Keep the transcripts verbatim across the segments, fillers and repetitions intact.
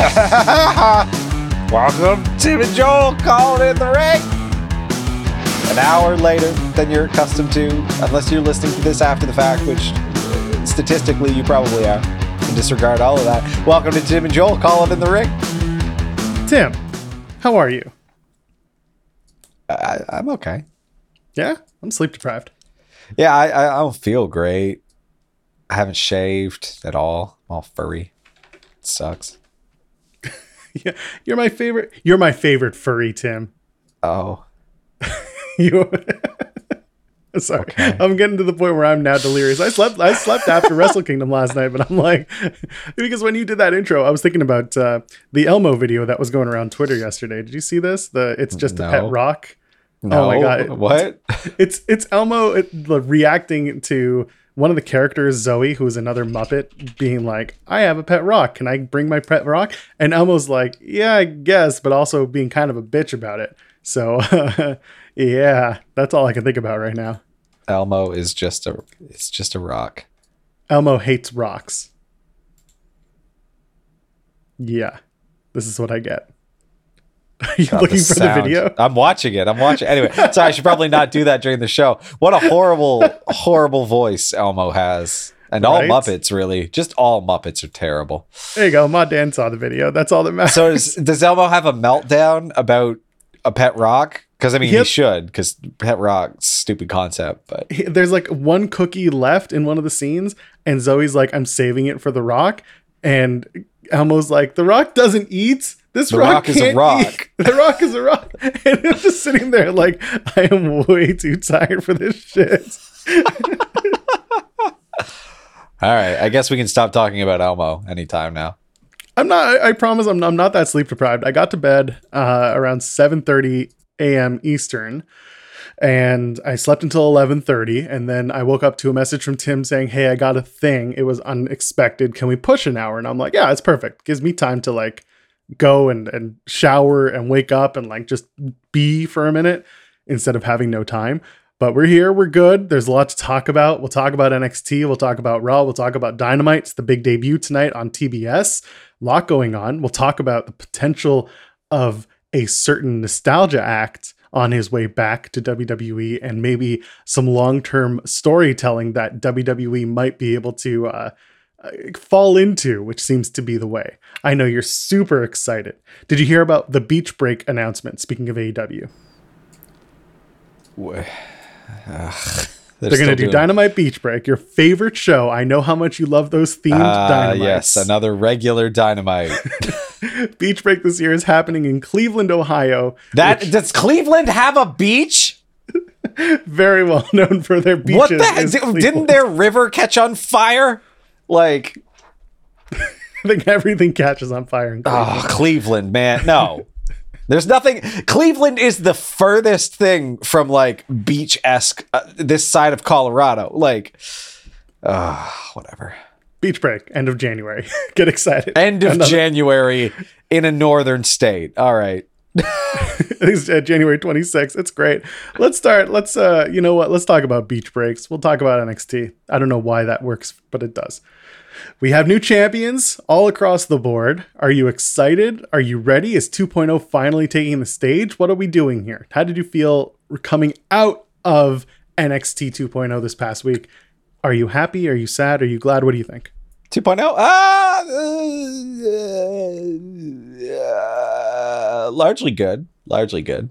Welcome, Tim and Joel, calling in the ring. An hour later than you're accustomed to, unless you're listening to this after the fact, which statistically you probably are. And disregard all of that. Welcome to Tim and Joel, calling in the ring. Tim, how are you? I, I'm okay. Yeah, I'm sleep deprived. Yeah, I, I, I don't feel great. I haven't shaved at all. I'm all furry. It sucks. Yeah, you're my favorite. You're my favorite furry, Tim. Oh. You. Sorry, okay. I'm getting to the point where I'm now delirious. I slept. I slept after Wrestle Kingdom last night, but I'm like, because when you did that intro, I was thinking about uh, the Elmo video that was going around Twitter yesterday. Did you see this? The it's just no. a pet rock. No. Oh my god! What? It's it's Elmo it, reacting to one of the characters, Zoe, who's another Muppet, being like, I have a pet rock. Can I bring my pet rock? And Elmo's like, yeah, I guess, but also being kind of a bitch about it. So, yeah, that's all I can think about right now. Elmo is just a, it's just a rock. Elmo hates rocks. Yeah, this is what I get. Are you God, looking the for sound. the video? I'm watching it. I'm watching. Anyway, sorry, I should probably not do that during the show. What a horrible, horrible voice Elmo has. And right? all Muppets, really. Just all Muppets are terrible. There you go. Ma Dan saw the video. That's all that matters. So does, does Elmo have a meltdown about a pet rock? Because, I mean, yep. he should. Because pet rock, stupid concept. But there's like one cookie left in one of the scenes. And Zoe's like, I'm saving it for the rock. And Elmo's like, the rock doesn't eat. This the rock, rock is a rock. Eat. The rock is a rock. And I'm just sitting there like, I am way too tired for this shit. All right. I guess we can stop talking about Elmo anytime now. I'm not, I, I promise I'm, I'm not that sleep deprived. I got to bed uh, around seven thirty a.m. Eastern. And I slept until eleven thirty. And then I woke up to a message from Tim saying, hey, I got a thing. It was unexpected. Can we push an hour? And I'm like, yeah, it's perfect. Gives me time to like go and, and shower and wake up and like just be for a minute instead of having no time. But we're here. We're good. There's a lot to talk about. We'll talk about N X T. We'll talk about Raw. We'll talk about Dynamite. It's the big debut tonight on T B S. A lot going on. We'll talk about the potential of a certain nostalgia act on his way back to W W E and maybe some long-term storytelling that W W E might be able to uh, fall into, which seems to be the way. I know you're super excited. Did you hear about the Beach Break announcement, speaking of A E W? Ugh, they're they're going to do Dynamite Beach Break, your favorite show. I know how much you love those themed uh, Dynamites. Yes, another regular Dynamite. Beach Break this year is happening in Cleveland, Ohio. That which, does Cleveland have a beach? Very well known for their beaches. What the heck? Did, didn't their river catch on fire? Like, I think everything catches on fire in Cleveland. Oh, Cleveland, man. No. There's nothing. Cleveland is the furthest thing from like beach-esque uh, this side of Colorado. Like, uh, whatever. Beach Break, end of January. Get excited. End of Another. January in a northern state. All right. It's uh, January twenty-sixth. It's great. Let's start. Let's, uh, you know what? Let's talk about beach breaks. We'll talk about N X T. I don't know why that works, but it does. We have new champions all across the board. Are you excited? Are you ready? Is two point oh finally taking the stage? What are we doing here? How did you feel coming out of N X T two point oh this past week? Are you happy? Are you sad? Are you glad? What do you think? two point oh? Ah, uh, uh, largely good. Largely good.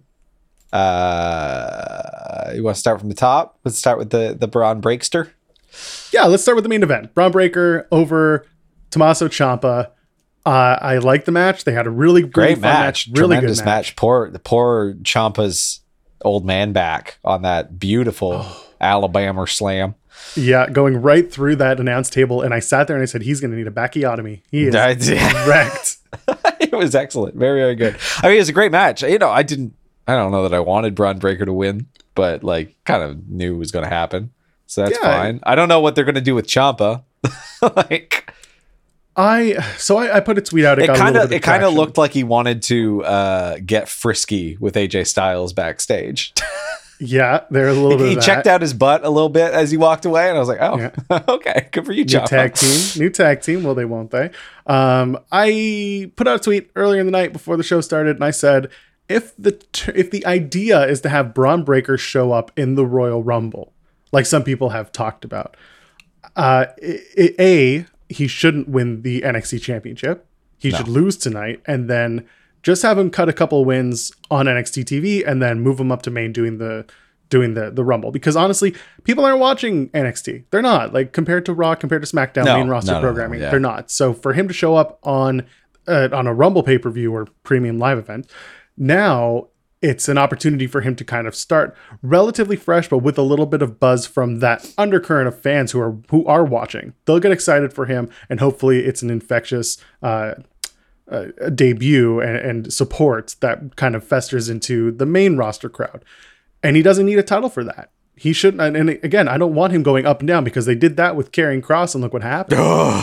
Uh, you want to start from the top? Let's start with the, the Braun Breakster. Yeah, let's start with the main event. Braun Breaker over Tommaso Ciampa. Uh, I like the match. They had a really, really great fun match. match. Really Tremendous good match. match. Poor, the poor Ciampa's old man back on that beautiful oh. Alabama slam. Yeah, going right through that announce table. And I sat there and I said, he's going to need a backiotomy. He is wrecked. It was excellent. Very, very good. I mean, it was a great match. You know, I didn't, I don't know that I wanted Braun Breaker to win, but like kind of knew it was going to happen. So that's yeah, fine. I don't know what they're going to do with Ciampa. Like, I so I, I put a tweet out. It kind of it kind of looked like he wanted to uh, get frisky with A J Styles backstage. Yeah, there's a little he bit he of that. checked out his butt a little bit as he walked away, and I was like, oh, Yeah. okay, good for you, New Ciampa. tag team, new tag team. Will they? Won't they? Um, I put out a tweet earlier in the night before the show started, and I said, if the t- if the idea is to have Braun Breaker show up in the Royal Rumble, like some people have talked about, uh, i- i- a he shouldn't win the N X T Championship. He No. should lose tonight, and then just have him cut a couple wins on N X T T V, and then move him up to main doing the doing the the Rumble. Because honestly, people aren't watching N X T. They're not, like, compared to Raw, compared to SmackDown No, main roster no, no, no, programming. yeah. They're not. So for him to show up on uh, on a Rumble pay per view or premium live event, now it's an opportunity for him to kind of start relatively fresh, but with a little bit of buzz from that undercurrent of fans who are who are watching. They'll get excited for him, and hopefully it's an infectious uh, uh, debut and, and support that kind of festers into the main roster crowd. And he doesn't need a title for that. He shouldn't. And, and again, I don't want him going up and down, because they did that with Karrion Kross, and look what happened.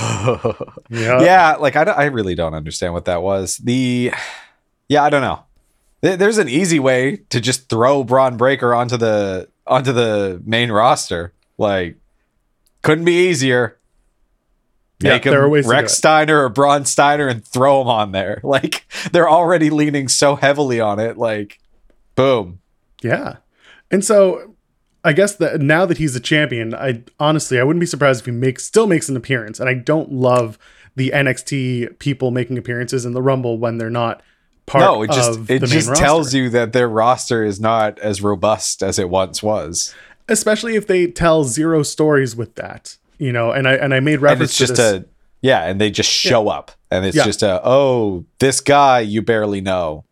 Yeah. Yeah, like I, don't- I really don't understand what that was. The yeah, I don't know. There- There's an easy way to just throw Braun Breaker onto the onto the main roster. Like, couldn't be easier. Yeah, Make there are him ways to do Rex it. Steiner or Braun Steiner and throw him on there. Like, they're already leaning so heavily on it. Like, boom. Yeah. And so I guess that now that he's a champion, I honestly, I wouldn't be surprised if he makes still makes an appearance. And I don't love the N X T people making appearances in the Rumble when they're not part No, it just of it the main just roster. tells you that their roster is not as robust as it once was. Especially if they tell zero stories with that. You know, and I and I made And reference it's just to this. a yeah, and they just show up, and it's Yeah. just a oh, this guy you barely know.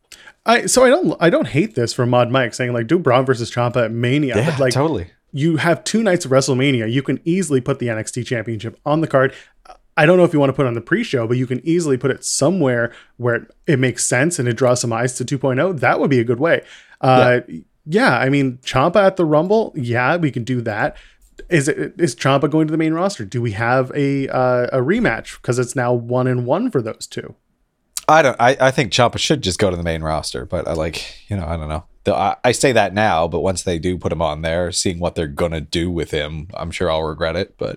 I so I don't I don't hate this from Mod Mike saying, like, do Braun versus Ciampa at Mania. But, like, totally. you have two nights of WrestleMania. You can easily put the N X T Championship on the card. I don't know if you want to put it on the pre-show, but you can easily put it somewhere where it makes sense and it draws some eyes to two point oh. That would be a good way. Uh, yeah. yeah, I mean, Ciampa at the Rumble. Yeah, we can do that. Is it is Ciampa going to the main roster? Do we have a uh, a rematch, because it's now one and one for those two? I don't. I, I think Ciampa should just go to the main roster, but I like you know I don't know. The, I, I say that now, but once they do put him on there, seeing what they're gonna do with him, I'm sure I'll regret it. But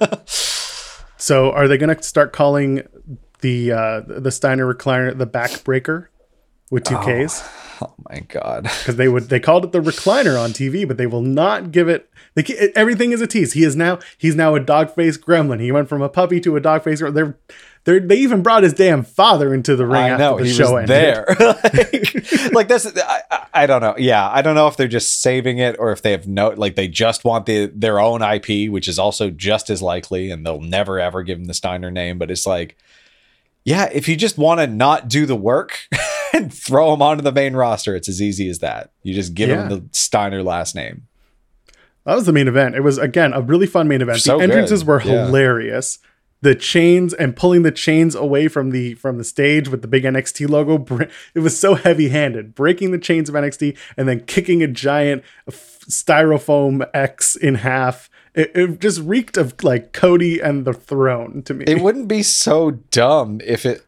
so, are they going to start calling the uh, the Steiner recliner the backbreaker with two Ks? oh my god, Because they would they called it the recliner on T V, but they will not give it. They, ca- everything is a tease. He is now he's now a dog-faced gremlin. He went from a puppy to a dog-faced. They're they they even brought his damn father into the ring I know after the he show was ended. there. like, like this, I, I- I don't know. Yeah, I don't know if they're just saving it or if they have no, like they just want the their own I P, which is also just as likely, and they'll never ever give him the Steiner name. But it's like, yeah, if you just want to not do the work and throw him onto the main roster, it's as easy as that. You just give Yeah. him the Steiner last name. That was the main event. It was, again, a really fun main event. So the entrances good. were Yeah. hilarious. The chains and pulling the chains away from the from the stage with the big N X T logo. br- It was so heavy-handed. Breaking the chains of N X T and then kicking a giant f- styrofoam X in half. It, it just reeked of, like, Cody and the Throne to me. It wouldn't be so dumb if it.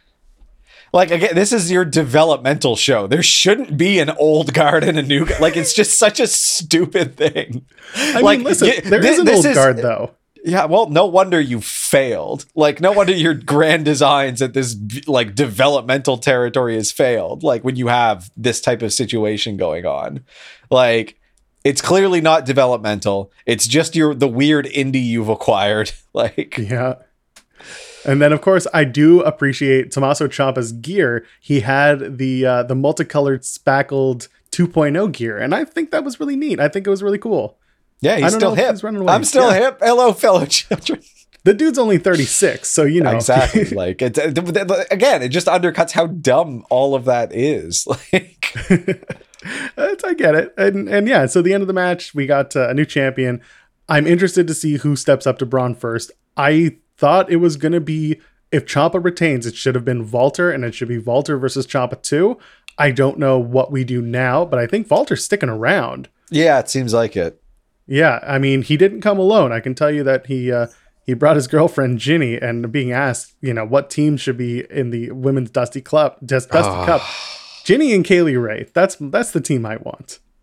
Like, again, this is your developmental show. There shouldn't be an old guard and a new guard. Like, it's just such a stupid thing. I like, mean, listen, y- there thi- is an this old guard, though. Yeah, well, no wonder you failed. Like, no wonder your grand designs at this, like, developmental territory has failed. Like, when you have this type of situation going on. Like, it's clearly not developmental. It's just your the weird indie you've acquired. Like, Yeah. And then, of course, I do appreciate Tommaso Ciampa's gear. He had the uh, the multicolored spackled two point oh gear, and I think that was really neat. I think it was really cool. yeah, I he's don't still know if hip. he's running away. I'm still Yeah. hip. Hello, fellow children. The dude's only thirty-six, so, you know. Exactly. Like, it, again, it just undercuts how dumb all of that is. Like, It's- I get it. And and yeah, so the end of the match, we got uh, a new champion. I'm interested to see who steps up to Braun first. I thought it was going to be, if Ciampa retains, it should have been Walter, and it should be Walter versus Ciampa two. I don't know what we do now, but I think Walter's sticking around. yeah, it seems like it. Yeah, I mean, he didn't come alone. I can tell you that he uh, he brought his girlfriend Ginny, and being asked, you know, what team should be in the women's Dusty Club, Dust, Dusty Oh. Cup. Ginny and Kaylee Ray. That's that's the team I want.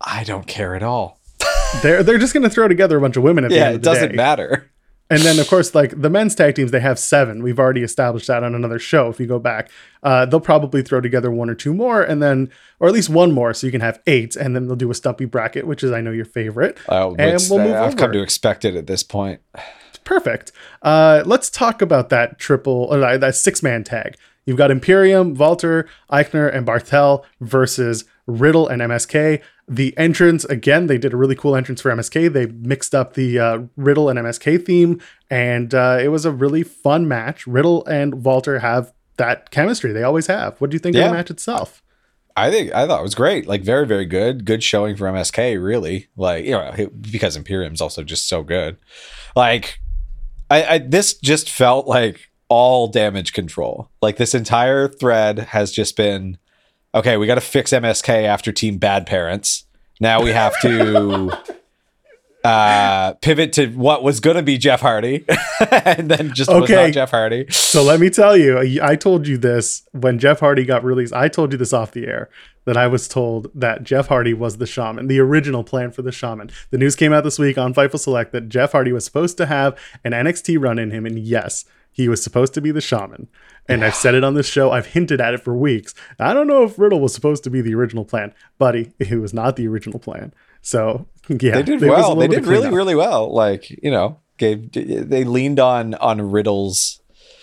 I don't care at all. They're they're just going to throw together a bunch of women at the Yeah, end it of the doesn't day. matter. And then, of course, like the men's tag teams, they have seven. We've already established that on another show. If you go back, uh, they'll probably throw together one or two more, and then, or at least one more, so you can have eight. And then they'll do a stumpy bracket, which is I know your favorite. Oh, and which we'll move I've over. come to expect it at this point. Perfect. Uh, let's talk about that triple, or that that six man tag. You've got Imperium, Walter, Eichner, and Barthel versus Riddle and M S K. The entrance, again, they did a really cool entrance for M S K. They mixed up the uh, Riddle and M S K theme, and uh, it was a really fun match. Riddle and Walter have that chemistry. They always have. What do you think Yeah. of the match itself? I think I thought it was great. Like very, very good. Good showing for M S K, really. Like, you know, because Imperium's also just so good. Like, I, I this just felt like all damage control. Like this entire thread has just been, okay, we got to fix M S K after Team Bad Parents. Now we have to uh, pivot to what was going to be Jeff Hardy and then just was Okay. not Jeff Hardy. So let me tell you, I told you this when Jeff Hardy got released. I told you this off the air that I was told that Jeff Hardy was the shaman, the original plan for the shaman. The news came out this week on Fightful Select that Jeff Hardy was supposed to have an N X T run in him. And yes, he was supposed to be the shaman. And I've said it on this show. I've hinted at it for weeks. I don't know if Riddle was supposed to be the original plan. Buddy, it was not the original plan. So, yeah. They did there was a well. They little bit did of really, cleanup. really well. Like, you know, gave they leaned on on Riddle's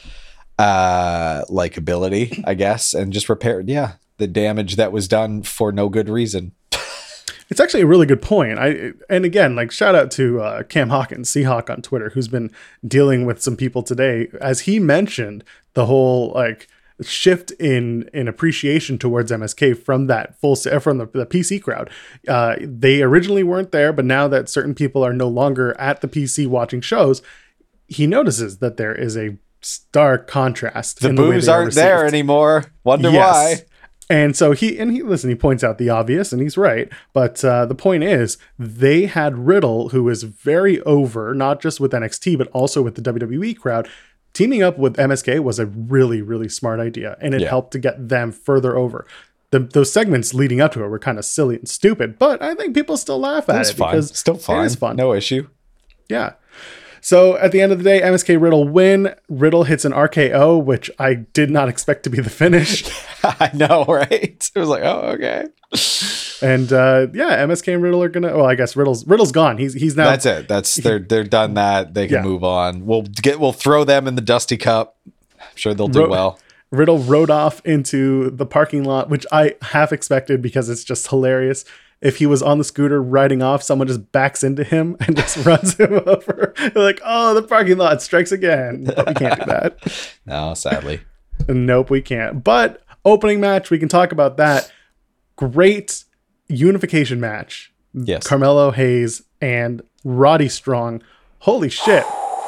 uh likability, I guess, and just repaired, yeah, the damage that was done for no good reason. It's actually a really good point. I and again, like shout out to uh, Cam Hawkins, Seahawk on Twitter, who's been dealing with some people today, as he mentioned the whole like shift in in appreciation towards M S K from that full from the, the P C crowd. Uh, they originally weren't there, but now that certain people are no longer at the P C watching shows, he notices that there is a stark contrast. The in the way boos they are aren't there received. anymore. Wonder Yes. why. And so he and he listen, he points out the obvious, and he's right. But uh, the point is, they had Riddle, who is very over, not just with N X T, but also with the W W E crowd. Teaming up with M S K was a really, really smart idea, and it Yeah. helped to get them further over. The, those segments leading up to it were kind of silly and stupid, but I think people still laugh at It's it fun. because Still fun. it is fun. No issue. Yeah. So at the end of the day, M S K Riddle win. Riddle hits an R K O, which I did not expect to be the finish. I know, right? It was like, oh, okay. And uh, yeah, M S K and Riddle are gonna. Well, I guess Riddle's Riddle's gone. He's he's now. That's it. That's they're they're done that. They can Yeah. move on. We'll get we'll throw them in the Dusty Cup. I'm sure they'll do Ro- well. Riddle rode off into the parking lot, which I half expected because it's just hilarious. If he was on the scooter riding off, someone just backs into him and just runs him over. They're like, oh, the parking lot strikes again. But we can't do that. No, sadly. Nope, we can't. But opening match, we can talk about that. Great unification match. Yes. Carmelo Hayes and Roddy Strong. Holy shit.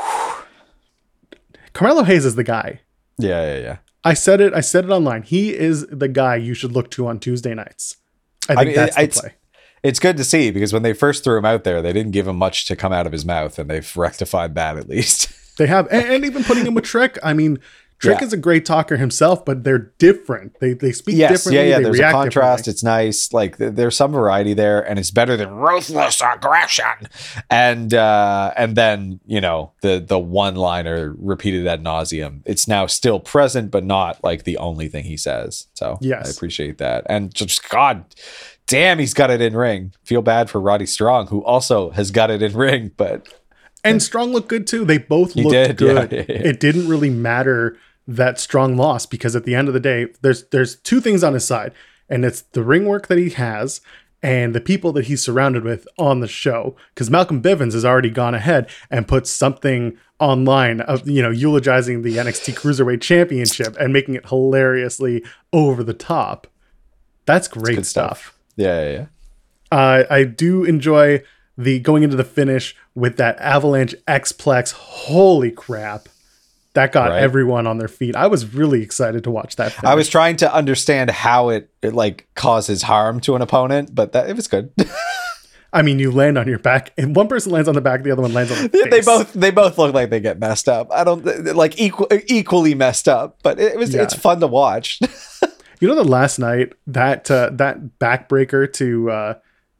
Carmelo Hayes is the guy. Yeah, yeah, yeah. I said it. I said it online. He is the guy you should look to on Tuesday nights. I think I mean, that's the it's, play. it's good to see because when they first threw him out there, they didn't give him much to come out of his mouth, and they've rectified that at least. They have, and, and even putting him with Trick. I mean, Trick Yeah. is a great talker himself, but they're different. They they speak Yes, differently. yeah, yeah. They There's a react contrast. differently. It's nice. Like th- there's some variety there, and it's better than ruthless aggression. And uh, and then you know the the one liner repeated ad nauseum. It's now still present, but not like the only thing he says. So Yes. I appreciate that. And just God damn, he's got it in ring. Feel bad for Roddy Strong, who also has got it in ring, but And Strong looked good too. They both He looked did, yeah, good. yeah, yeah. It didn't really matter that Strong lost because at the end of the day, there's there's two things on his side, and it's the ring work that he has and the people that he's surrounded with on the show. Because Malcolm Bivens has already gone ahead and put something online of you know eulogizing the N X T Cruiserweight Championship and making it hilariously over the top. That's great good stuff. stuff. Yeah, yeah, yeah. Uh, I do enjoy the going into the finish with that Avalanche X-Plex. Holy crap. That got Right. everyone on their feet. I was really excited to watch that finish. I was trying to understand how it, it like causes harm to an opponent, but that it was good. I mean, you land on your back, and one person lands on the back, the other one lands on the Yeah, face. they both they both look like they get messed up. I don't like equal equally messed up, but it was Yeah. it's fun to watch. You know that last night that uh, that backbreaker to uh,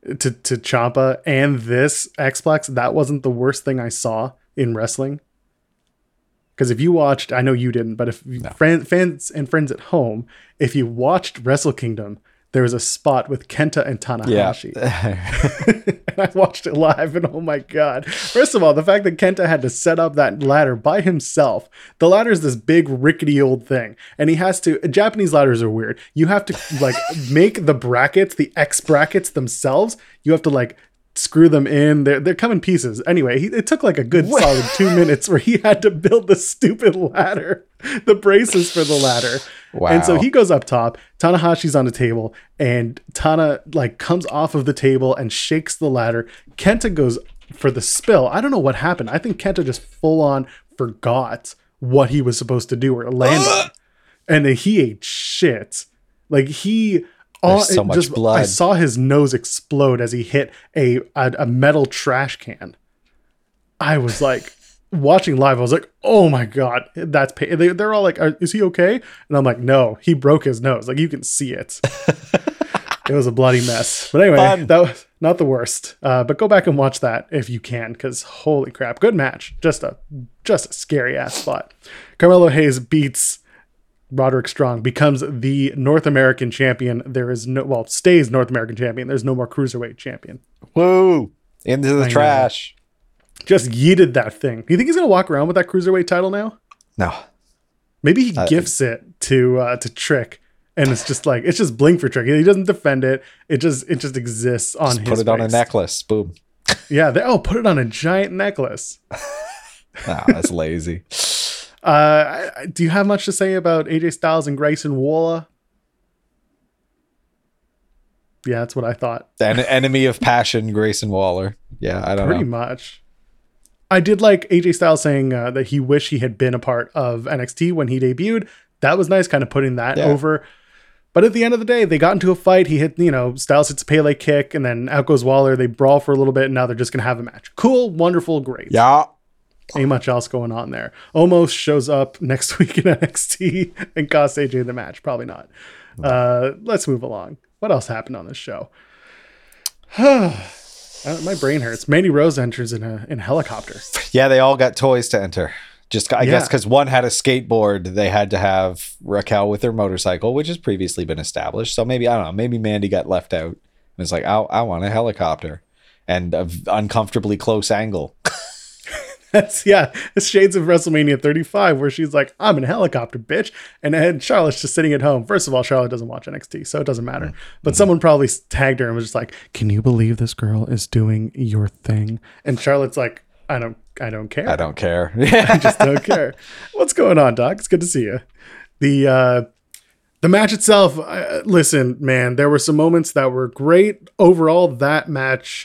to to Ciampa and this X-Plex, that wasn't the worst thing I saw in wrestling. Because if you watched, I know you didn't, but if no. friend, fans and friends at home, if you watched Wrestle Kingdom, there was a spot with Kenta and Tanahashi. Yeah. And I watched it live, and oh my God. First of all, the fact that Kenta had to set up that ladder by himself. The ladder is this big, rickety old thing. And he has to, Japanese ladders are weird. You have to like make the brackets, the X brackets themselves. You have to like screw them in. They're, they're come in pieces. Anyway, he, it took like a good what? solid two minutes where he had to build the stupid ladder, the braces for the ladder. Wow. And so he goes up top. Tanahashi's on the table, and Tana like comes off of the table and shakes the ladder. Kenta goes for the spill. I don't know what happened. I think Kenta just full on forgot what he was supposed to do or land on. And then he ate shit. Like he all, so much just, blood. I saw his nose explode as he hit a, a a metal trash can. I was like, watching live, I was like, oh my God, that's pain. They, they're all like, is he okay? And I'm like, no, he broke his nose. Like, you can see it. It was a bloody mess. But anyway, Fun. that was not the worst. Uh, but go back and watch that if you can, because holy crap, good match. Just a just a scary ass spot. Carmelo Hayes beats Roderick Strong, becomes the North American champion. There is no, well, stays North American champion. There's no more cruiserweight champion. Woo! Into the I trash. Know. Just yeeted that thing. Do you think he's gonna walk around with that cruiserweight title now? No. Maybe he uh, gifts it to uh, to Trick, and it's just like it's just bling for Trick. He doesn't defend it. It just it just exists on just his. Put it waist. on a necklace. Boom. Yeah. They, oh, put it on a giant necklace. Oh, that's lazy. Uh, I, do you have much to say about A J Styles and Grayson Waller? Yeah, that's what I thought. An enemy of passion, Grayson Waller. Yeah, I don't Pretty know. Pretty much. I did like A J Styles saying uh, that he wished he had been a part of N X T when he debuted. That was nice, kind of putting that yeah. over. But at the end of the day, they got into a fight. He hit, you know, Styles hits a Pele kick, and then out goes Waller. They brawl for a little bit, and now they're just going to have a match. Cool, wonderful, great. Yeah. Ain't much else going on there. Omos shows up next week in N X T and costs A J the match. Probably not. Uh, let's move along. What else happened on this show? My brain hurts. Mandy Rose enters in a in a helicopter. Yeah, they all got toys to enter. Just I yeah. guess because one had a skateboard, they had to have Raquel with her motorcycle, which has previously been established. So maybe I don't know. Maybe Mandy got left out. It's like I I want a helicopter and an uncomfortably close angle. That's yeah, it's shades of WrestleMania thirty-five where she's like, I'm in a helicopter, bitch. And then Charlotte's just sitting at home. First of all, Charlotte doesn't watch N X T, so it doesn't matter. Mm-hmm. But someone probably tagged her and was just like, can you believe this girl is doing your thing? And Charlotte's like, I don't I don't care. I don't care. I just don't care. What's going on, Doc? It's good to see you. The uh the match itself, uh, listen, man, there were some moments that were great. Overall, that match,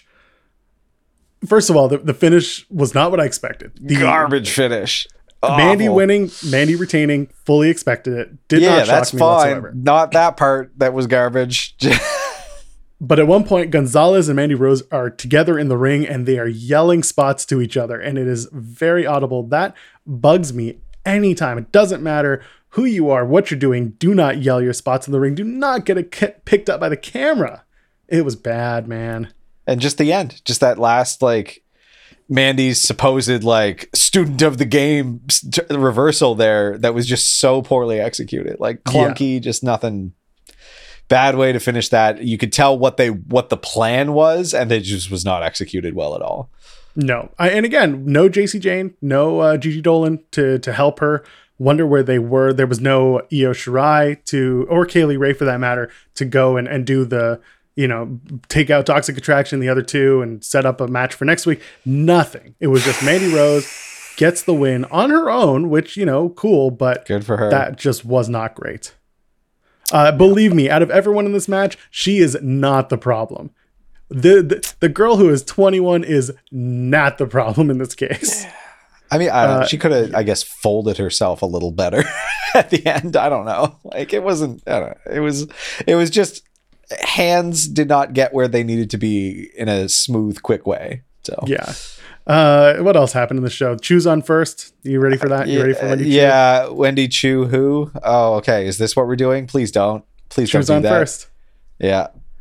first of all, the, the finish was not what I expected. The garbage finish. Mandy Awful. winning, Mandy retaining, fully expected it. Did yeah, not shock that's me fine. whatsoever. Not that part that was garbage. But at one point, Gonzalez and Mandy Rose are together in the ring and they are yelling spots to each other. And it is very audible. That bugs me anytime. It doesn't matter who you are, what you're doing. Do not yell your spots in the ring. Do not get it picked up by the camera. It was bad, man. And just the end, just that last, like, Mandy's supposed, like, student of the game st- reversal there that was just so poorly executed. Like, clunky, yeah. just nothing. Bad way to finish that. You could tell what they what the plan was, and it just was not executed well at all. No. I, and again, no J C Jane, no uh, Gigi Dolan to to help her. Wonder where they were. There was no Io Shirai to, or Kaylee Ray for that matter, to go and, and do the, you know, take out Toxic Attraction, the other two, and set up a match for next week. Nothing. It was just Mandy Rose gets the win on her own, which, you know, cool, but good for her. That just was not great. Uh, believe me, out of everyone in this match, she is not the problem. The, the the girl who is twenty-one is not the problem in this case. I mean, I don't uh, know. She could have, I guess, folded herself a little better at the end. I don't know. Like, it wasn't, I don't know. It was, it was just, hands did not get where they needed to be in a smooth, quick way. So, yeah. Uh, what else happened in the show? Chu's on first. You ready for that? You ready for Wendy Chu? Yeah, Wendy Chu. Who? Oh, okay. Is this what we're doing? Please don't. Please Chu's don't do on that. first. Yeah.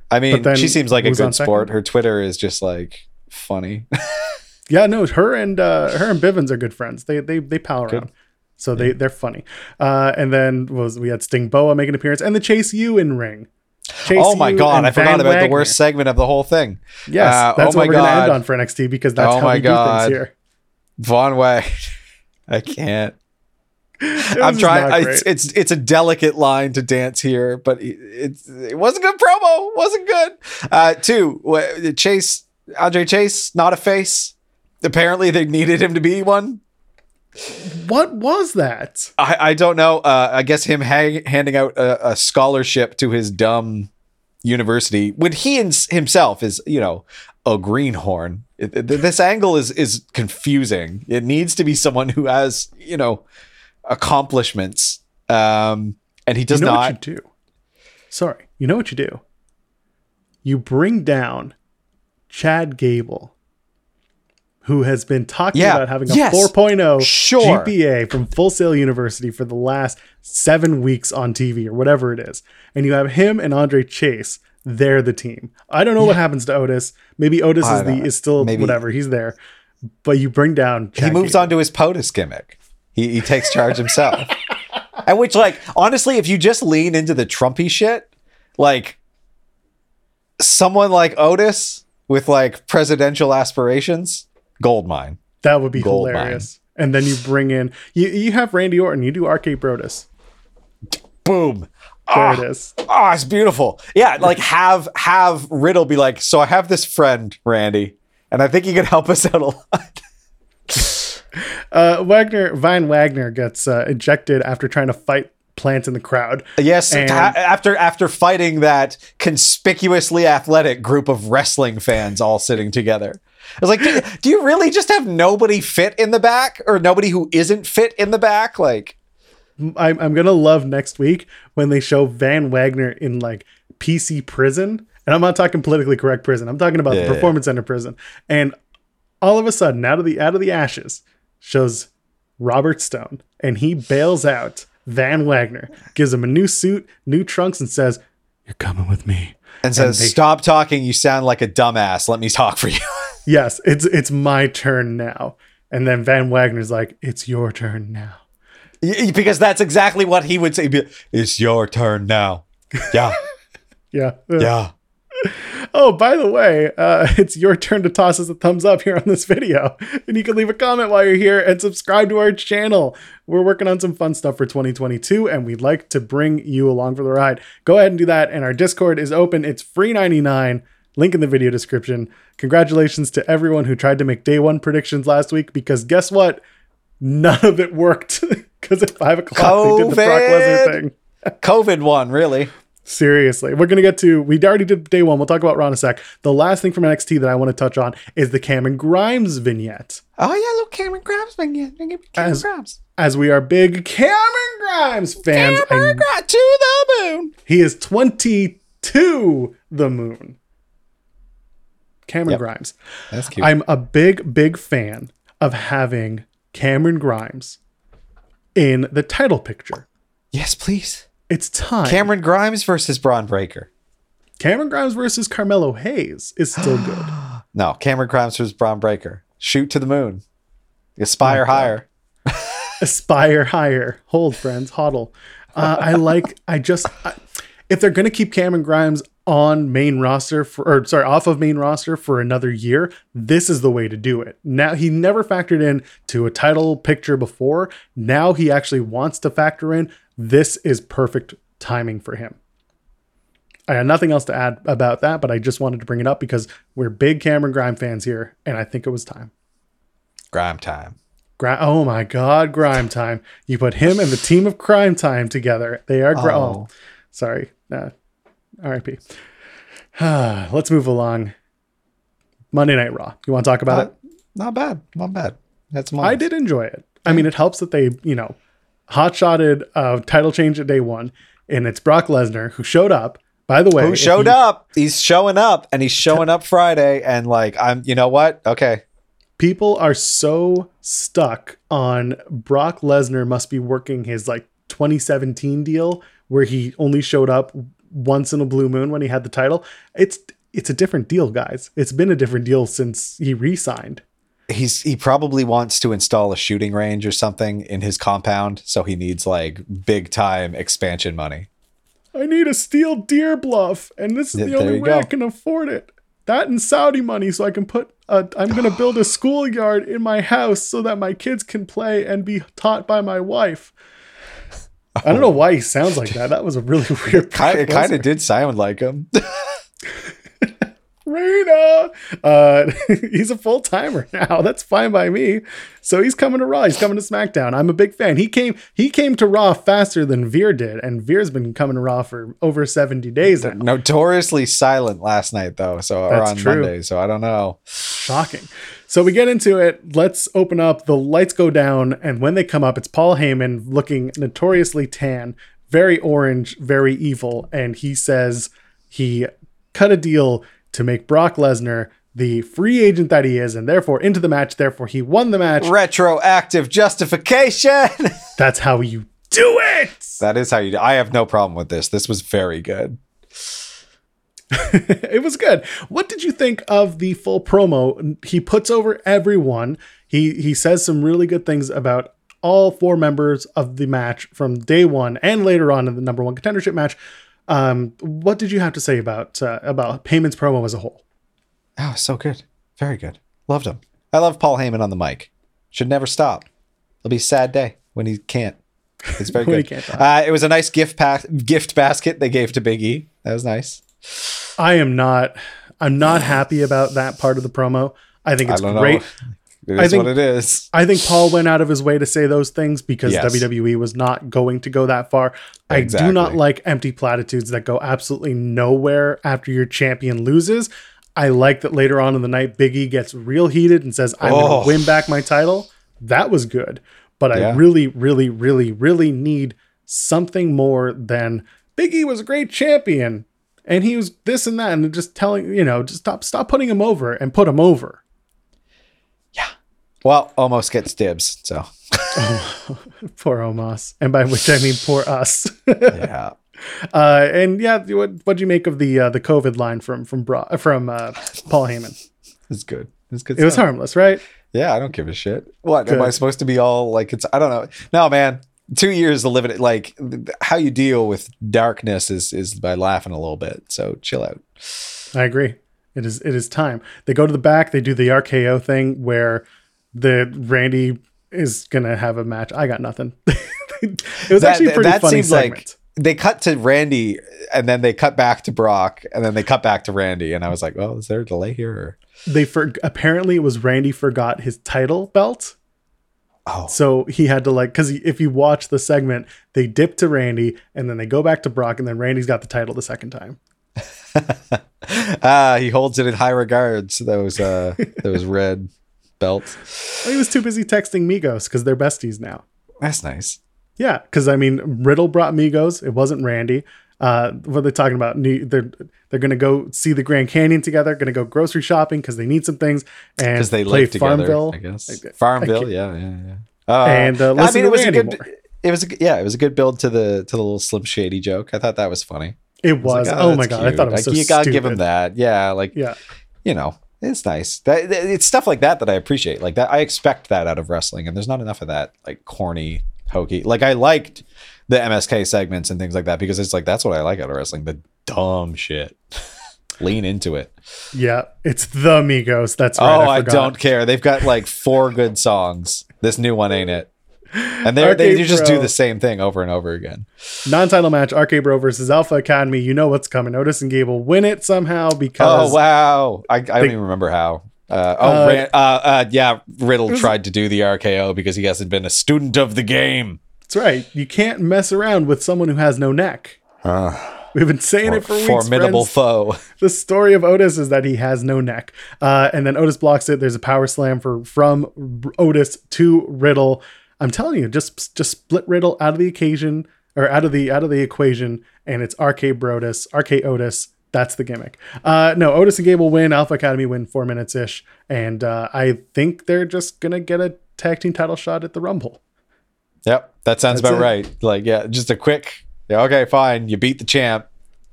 I mean, then she seems like a who's on good sport. second? Her Twitter is just like funny. Yeah, no, her and uh, her and Bivens are good friends. They they they pal around, Good. so they they're funny. Uh, and then was we had Sting Boa make an appearance, and the Chase U in ring. Chase Oh my U god, and I forgot Van about the Wagner. worst segment of the whole thing. Yes, Uh, that's oh what my we're gonna end God. on for N X T because that's Oh how my we God. do things here. Von Wagner. I can't. It I'm was trying. not I, great. it's it's a delicate line to dance here, but it, it's it wasn't good promo. Wasn't good. Uh, two, wh- Chase Andre Chase, not a face. Apparently, they needed him to be one. What was that? I, I don't know. Uh, I guess him hang, handing out a, a scholarship to his dumb university when he ins- himself is, you know, a greenhorn. It, it- this angle is is confusing. It needs to be someone who has, you know, accomplishments. Um, and he does you know not. what you do? Sorry, you know what you do? You bring down Chad Gable, who has been talking Yeah, about having a yes, 4.0 sure. G P A from Full Sail University for the last seven weeks on T V or whatever it is. And you have him and Andre Chase. They're the team. I don't know what happens to Otis. Maybe Otis I is the don't- is still maybe- whatever. He's there. But you bring down Chad He moves Gable. on to his POTUS gimmick. He he takes charge himself. And which, like, honestly, if you just lean into the Trumpy shit, like someone like Otis with like presidential aspirations, gold mine. That would be Gold hilarious. And then you bring in you you have Randy Orton, you do R K Brodus. Boom. There Ah, it is. Oh, it's beautiful. Yeah, like have have Riddle be like, so I have this friend, Randy, and I think he can help us out a lot. Uh, Wagner, Vine Wagner gets uh, ejected after trying to fight Plant in the crowd. Yes, And- ha- after after fighting that conspicuously athletic group of wrestling fans all sitting together. I was like, do, do you really just have nobody fit in the back or nobody who isn't fit in the back? Like, I'm, I'm gonna love next week when they show Van Wagner in like P C prison, and I'm not talking politically correct prison. I'm talking about Yeah. the Performance Center prison. And all of a sudden, out of the out of the ashes, shows Robert Stone, and he bails out Van Wagner, gives him a new suit, new trunks, and says, "You're coming with me." and says, they- stop talking. You sound like a dumbass. Let me talk for you. Yes, it's it's my turn now. And then Van Wagner's like, "It's your turn now." Y- because that's exactly what he would say. He'd be, it's your turn now. Yeah. Yeah. Yeah. Oh, by the way, uh, it's your turn to toss us a thumbs up here on this video. And you can leave a comment while you're here and subscribe to our channel. We're working on some fun stuff for twenty twenty-two, and we'd like to bring you along for the ride. Go ahead and do that. And our Discord is open. It's free ninety-nine. Link in the video description. Congratulations to everyone who tried to make day one predictions last week, because guess what? None of it worked. Because at five o'clock they did the Brock Lesnar COVID. thing. COVID one, really. Seriously, we're going to get to, we already did day one. We'll talk about Raw in a sec. The last thing from N X T that I want to touch on is the Cameron Grimes vignette. Oh, yeah. Look, Cameron Grimes. Cameron As- Grimes. As we are big Cameron Grimes fans, Cameron I- Grimes to the moon. he is twenty-two the moon. Cameron Yep. Grimes. That's cute. I'm a big, big fan of having Cameron Grimes in the title picture. yes, please. It's time. Cameron Grimes versus Braun Breaker. Cameron Grimes versus Carmelo Hayes is still good. No, Cameron Grimes versus Braun Breaker. Shoot to the moon. Aspire Oh my God. higher. Aspire higher. Hold, friends. Hodl. Uh, I like, I just, I, if they're going to keep Cameron Grimes on main roster for, or sorry, off of main roster for another year, this is the way to do it. Now, he never factored in to a title picture before. Now he actually wants to factor in. This is perfect timing for him. I had nothing else to add about that, but I just wanted to bring it up because we're big Cameron Grimes fans here, and I think it was time. Grime time. Gri- oh my God, Grime Time. You put him and the team of Crime Time together. They are Grime. Oh. Oh, sorry. Uh, R I P Let's move along. Monday Night Raw. You want to talk about Not, it? not bad. Not bad. That's I mine. did enjoy it. I mean, it helps that they, you know, hot-shotted a title change at day one, and it's Brock Lesnar who showed up. By the way, Who if showed you- up? He's showing up, and he's showing up Friday. And like, I'm. You know what? Okay. People are so stuck on Brock Lesnar must be working his like twenty seventeen deal where he only showed up once in a blue moon when he had the title. It's it's a different deal, guys. It's been a different deal since he re-signed. He's he probably wants to install a shooting range or something in his compound, so he needs like big time expansion money. I need a steel deer bluff, and this is Yeah, the there only you way go. I can afford it. That and Saudi money, so I can put. A, I'm gonna build a schoolyard in my house so that my kids can play and be taught by my wife. I don't know why he sounds like that. That was a really weird. Kind it kind of did sound like him. Rena, uh, he's a full timer now. That's fine by me. So he's coming to Raw. He's coming to SmackDown. I'm a big fan. He came. He came to Raw faster than Veer did, and Veer's been coming to Raw for over seventy days now. Notoriously silent last night, though. So or That's on true. Monday. So I don't know. Shocking. So we get into it. Let's open up. The lights go down, and when they come up, it's Paul Heyman looking notoriously tan, very orange, very evil, and he says he cut a deal to make Brock Lesnar the free agent that he is, and therefore into the match. Therefore, he won the match. Retroactive justification. That's how you do it. That is how you do. I have no problem with this. This was very good. It was good. What did you think of the full promo? He puts over everyone. He he says some really good things about all four members of the match from day one and later on in the number one contendership match. Um, what did you have to say about uh, about Heyman's promo as a whole? Oh, so good. Very good. Loved him. I love Paul Heyman on the mic. Should never stop. It'll be a sad day when he can't. It's very When he good. can't talk. Uh, it was a nice gift pack, gift basket they gave to Big E. That was nice. I am not. I'm not happy about that part of the promo. I think it's I don't great. know. It I is think- what it is. I think Paul went out of his way to say those things because Yes. W W E was not going to go that far. I do not Exactly. like empty platitudes that go absolutely nowhere after your champion loses. I like that later on in the night, Big E gets real heated and says, I'm going Oh. to win back my title. That was good. But I Yeah. really, really, really, really need something more than Big E was a great champion and he was this and that. And just telling, you know, just stop, stop putting him over and put him over. Well, almost gets dibs. So Poor Omos. And by which I mean poor us. yeah. Uh, and yeah, what what'd you make of the uh, the COVID line from from Bra- from uh, Paul Heyman? It's good. It's good. It was stuff. harmless, right? Yeah, I don't give a shit. What am Good. I supposed to be all like? It's I don't know. No, man. Two years to live it. Like how you deal with darkness is is by laughing a little bit. So chill out. I agree. It is it is time. They go to the back. They do the R K O thing where the Randy is gonna have a match. I got nothing. It was That- actually a pretty that funny seems like- segment. They cut to Randy and then they cut back to Brock and then they cut back to Randy and I was like, well, is there a delay here? Or? They for apparently it was Randy forgot his title belt. Oh, So he had to like, because if you watch the segment, they dip to Randy and then they go back to Brock and then Randy's got the title the second time. ah, he holds it in high regards. Those uh, those red belts. He was too busy texting Migos because they're besties now. That's nice. Yeah, because I mean, Riddle brought Migos. It wasn't Randy. Uh, what are they talking about? New- They're they're gonna go see the Grand Canyon together. Gonna go grocery shopping because they need some things and Because they play live together, Farmville. I guess. I- I Farmville, can't- yeah, yeah, yeah. Uh, And, uh, I listen mean, to it was a Randy good. more. It was a, good- yeah, it was a good build to the to the little Slim Shady joke. I thought that was funny. It I was. like, oh my that's god, I cute. thought it was Like, so you gotta stupid. give him that. Yeah, like Yeah, you know, it's nice. That that- it's stuff like that that I appreciate. Like that, I expect that out of wrestling, and there's not enough of that. Like corny, hokey. Like I liked the M S K segments and things like that because it's like that's what I like out of wrestling. The dumb shit. Lean into it. yeah. It's the Migos. That's right. oh, I, I, forgot. don't care. They've got like four good songs. This new one ain't it. And they Okay, they just bro. do the same thing over and over again. Non-title match: R K Bro versus Alpha Academy. You know what's coming. Otis and Gable win it somehow because Oh wow! I, I don't even remember how. Uh, oh, Uh, Ran- uh, uh, yeah. Riddle tried to do the R K O because he hasn't been a student of the game. that's right. You can't mess around with someone who has no neck. We've been saying it for weeks. Formidable friends. foe. The story of Otis is that he has no neck. Uh, and then Otis blocks it. There's a power slam for from Otis to Riddle. I'm telling you, just just split Riddle out of the occasion or out of the out of the equation, and it's R K Brodus, R K Otis. That's the gimmick. Uh, no, Otis and Gable win. Alpha Academy win four minutes ish, and uh, I think they're just gonna get a tag team title shot at the Rumble. Yep, that sounds That's about it. right. Like, yeah, just a quick. Yeah, okay, fine. You beat the champ.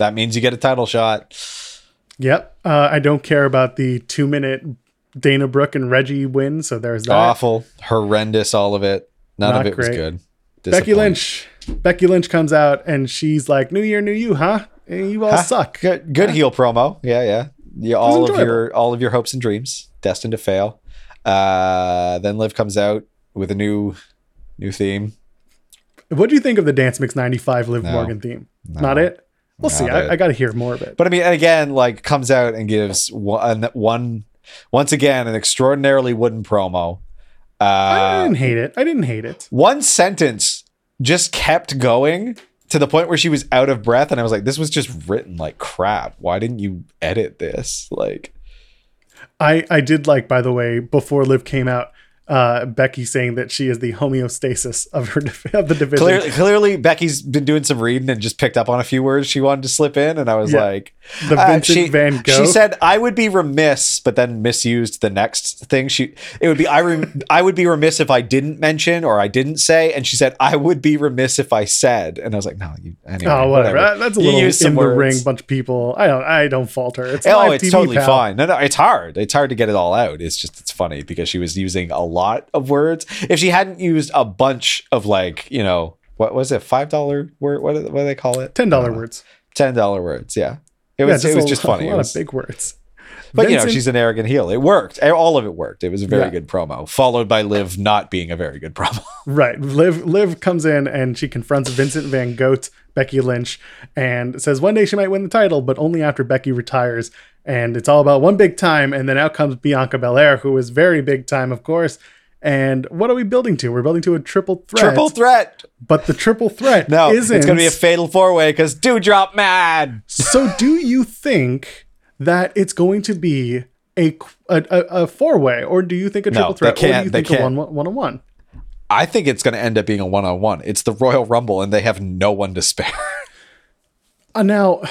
That means you get a title shot. Yep. Uh, I don't care about the two minute Dana Brooke and Reggie win. So there's that. Awful, horrendous, all of it. None Not of it great. was good. Becky Lynch. Becky Lynch comes out and she's like, "New year, new you, huh? You all Huh? suck." Good, good Huh? heel promo. Yeah, yeah. Yeah, all of enjoyable. your all of your hopes and dreams destined to fail. Uh, then Liv comes out with a new new theme. What do you think of the Dance Mix ninety-five Liv No. Morgan theme? No. Not it? We'll Not see. it. I, I got to hear more of it. But I mean, and again, like comes out and gives one one once again an extraordinarily wooden promo. Uh, I didn't hate it. I didn't hate it. One sentence just kept going to the point where she was out of breath, and I was like, "This was just written like crap. Why didn't you edit this?" Like, I, I did like, by the way, before Liv came out, uh, Becky saying that she is the homeostasis of her of the division. clearly, clearly, Becky's been doing some reading and just picked up on a few words she wanted to slip in, and I was Yeah. like, The uh, Vincent she, Van Gogh. She said, "I would be remiss," but then misused the next thing. She it would be I rem, I would be remiss if I didn't mention or I didn't say, and she said, "I would be remiss if I said," and I was like, "No, you anyway, Oh, whatever. That- That's a You little in used some the words. ring, bunch of people. I don't. I don't fault her. It's Oh, live it's T V, totally pal. fine. No, no, it's hard. It's hard to get it all out. It's just, it's funny because she was using a lot of words. If she hadn't used a bunch of like, you know, what was it, five dollar word? What, do- what do they call it? Ten dollar Uh, words. Ten dollar words. Yeah, it Yeah, was. it was a- just funny. A It lot was, of big words. but you know, Vincent- she's an arrogant heel. It worked. All of it worked. It was a very Yeah. good promo, followed by Liv not being a very good promo. Right. Liv Liv comes in and she confronts Vincent Van Gogh, Becky Lynch, and says one day she might win the title, but only after Becky retires. And it's all about one big time. And then out comes Bianca Belair, who is very big time, of course. And what are we building to? We're building to a triple threat. Triple threat. But the triple threat No, isn't. it's going to be a fatal four way because Dewdrop mad. So do you think that it's going to be a, a, a, a four way, or do you think a No, triple they threat, or do can't- you they think a can't. one one on one? I think it's going to end up being a one on one. It's the Royal Rumble, and they have no one to spare. Uh, now,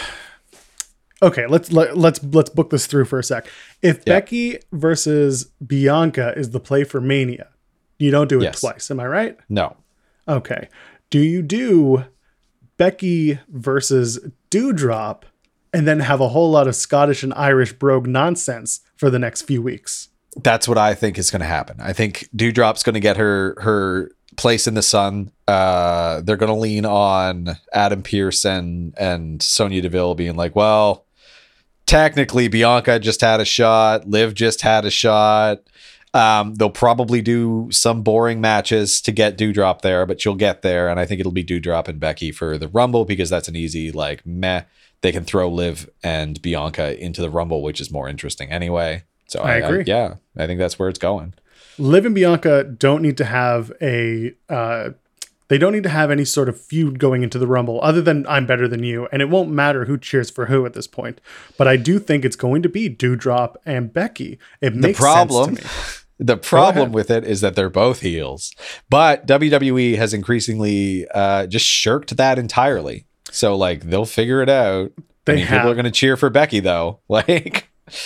okay, let's let, let's let's book this through for a sec. If Yeah. Becky versus Bianca is the play for Mania, you don't do it Yes. twice. Am I right? No. Okay. Do you do Becky versus Dewdrop and then have a whole lot of Scottish and Irish brogue nonsense for the next few weeks? That's what I think is going to happen. I think Dewdrop's going to get her her place in the sun. Uh, they're going to lean on Adam Pearce and, and Sonya Deville being like, well, technically Bianca just had a shot. Liv just had a shot. Um, they'll probably do some boring matches to get Dewdrop there, but she'll get there. And I think it'll be Dewdrop and Becky for the Rumble because that's an easy, like, meh. They can throw Liv and Bianca into the Rumble, which is more interesting anyway. So I agree. yeah, I think that's where it's going. Liv and Bianca don't need to have a uh, they don't need to have any sort of feud going into the Rumble other than I'm better than you, and it won't matter who cheers for who at this point. But I do think it's going to be Dewdrop and Becky. It makes problem- sense to me. The problem ahead. with it is that they're both heels, but W W E has increasingly uh, just shirked that entirely. So like they'll figure it out. They I mean, have. people are going to cheer for Becky though. Like,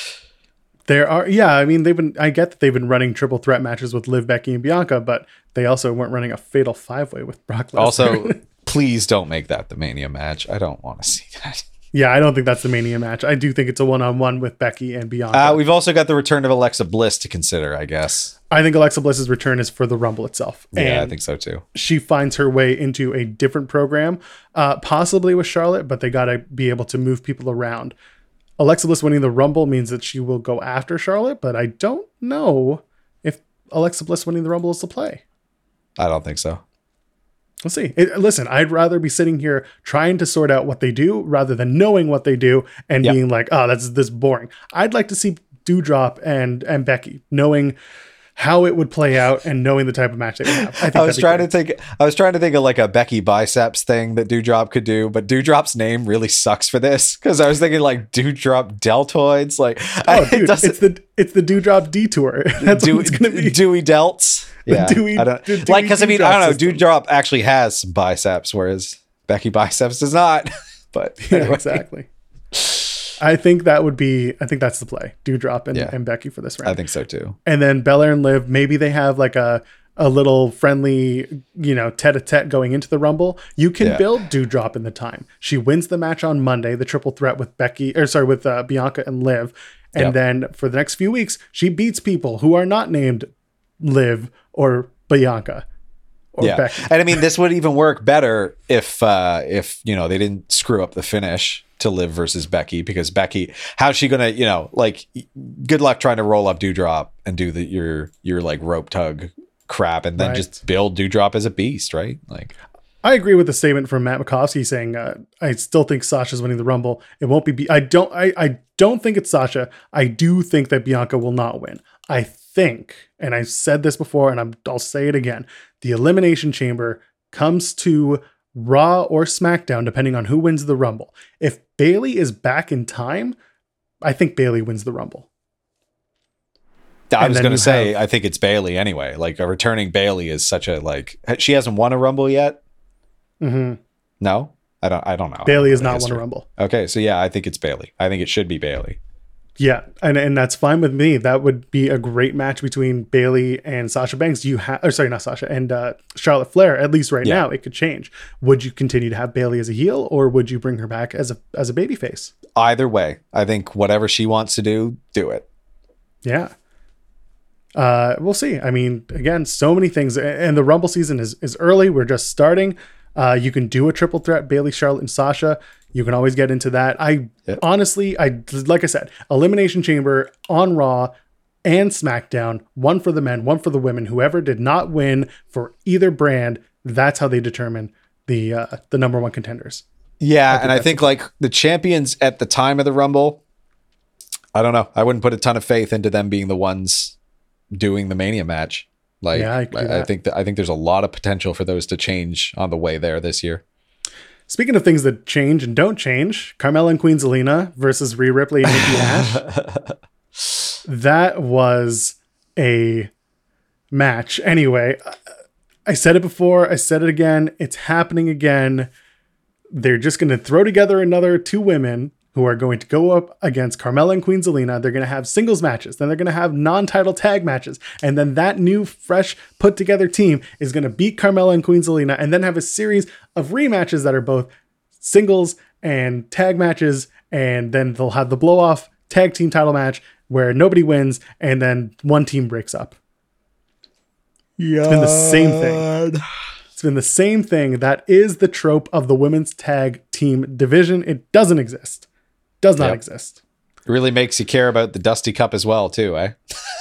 There are, yeah, I mean, they've been, I get that they've been running triple threat matches with Liv, Becky, and Bianca, but they also weren't running a fatal five way with Brock Lesnar. also, please don't make that the Mania match. I don't want to see that. Yeah, I don't think that's the Mania match. I do think it's a one on one with Becky and Bianca. Uh, we've also got the return of Alexa Bliss to consider, I guess. I think Alexa Bliss's return is for the Rumble itself. Yeah, I And think so too. she finds her way into a different program, uh, possibly with Charlotte, but they got to be able to move people around. Alexa Bliss winning the Rumble means that she will go after Charlotte, but I don't know if Alexa Bliss winning the Rumble is the play. I don't think so. We'll see. It, listen, I'd rather be sitting here trying to sort out what they do rather than knowing what they do and Yep. being like, oh, that's this boring. I'd like to see Dewdrop and and Becky knowing how it would play out and knowing the type of match they would have. I, think I was trying to think. I was trying to think of like a Becky biceps thing that Dewdrop could do, but Dewdrop's name really sucks for this because I was thinking like Dewdrop deltoids. Like, Oh, it dude, doesn't- it's the it's the Dewdrop detour. That's Dew- what it's gonna be. Dewey delts. Yeah, Dewey- I don't, the Dewey like because I mean I don't know. Dewdrop system. Dewdrop actually has some biceps, whereas Becky biceps does not. But Yeah, anyway. exactly. I think that would be. I think that's the play. Dewdrop and, Yeah. and Becky for this I round. think so too. And then Belair and Liv, maybe they have like a a little friendly, you know, tete-a-tete going into the Rumble, you can Yeah. build Doudrop in the time. She wins the match on Monday, the triple threat with Becky, or sorry, with uh, Bianca and Liv. And Yep. then for the next few weeks, she beats people who are not named Liv or Bianca or Yeah. Becky. And I mean, this would even work better if, uh, if, you know, they didn't screw up the finish to Liv versus Becky, because Becky, how's she going to, you know, like, good luck trying to roll up Doudrop and do the, your, your like rope tug crap and then Right. just build Doudrop as a beast, right? Like, I agree with the statement from Matt McCoskey saying, uh, I still think Sasha's winning the Rumble. It won't be, Bi- I don't, I, I don't think it's Sasha. I do think that Bianca will not win. I think, and I've said this before and I'm, I'll say it again, the Elimination Chamber comes to Raw or SmackDown, depending on who wins the Rumble. If Bayley is back in time, I think Bayley wins the Rumble. I And was then going you to say, have- I think it's Bailey anyway. Like, a returning Bailey is such a, like, she hasn't won a Rumble yet. Mm-hmm. No, I don't, I don't know. Bayley has I don't know not the won a history. Rumble. Okay. So yeah, I think it's Bailey. I think it should be Bailey. Yeah, and and that's fine with me. That would be a great match between Bayley and Sasha Banks. You have, or sorry, not Sasha, and uh, Charlotte Flair. At least right Yeah. now, it could change. Would you continue to have Bayley as a heel, or would you bring her back as a as a babyface? Either way, I think whatever she wants to do, do it. Yeah. Uh, we'll see. I mean, again, so many things, and the Rumble season is is early. We're just starting. Uh, you can do a triple threat, Bayley, Charlotte, and Sasha. You can always get into that. I Yep. honestly, I like I said, Elimination Chamber on Raw and SmackDown, one for the men, one for the women. Whoever did not win for either brand, that's how they determine the uh, the number one contenders. Yeah, think and I that's think like the champions at the time of the Rumble, I don't know. I wouldn't put a ton of faith into them being the ones doing the Mania match. Like, Yeah, I could do I, I that. think that I think there's a lot of potential for those to change on the way there this year. Speaking of things that change and don't change, Carmella and Queen Zelina versus Rhea Ripley and Nikki Ash. That was a match. Anyway, I said it before. I said it again. It's happening again. They're just going to throw together another two women who are going to go up against Carmella and Queen Zelina. They're going to have singles matches. Then they're going to have non-title tag matches. And then that new, fresh, put-together team is going to beat Carmella and Queen Zelina and then have a series of rematches that are both singles and tag matches. And then they'll have the blow-off tag team title match where nobody wins and then one team breaks up. Yeah, It's been the same thing. It's been the same thing. That is the trope of the women's tag team division. It doesn't exist. Does not Yep. exist. It really makes you care about the Dusty Cup as well, too, eh?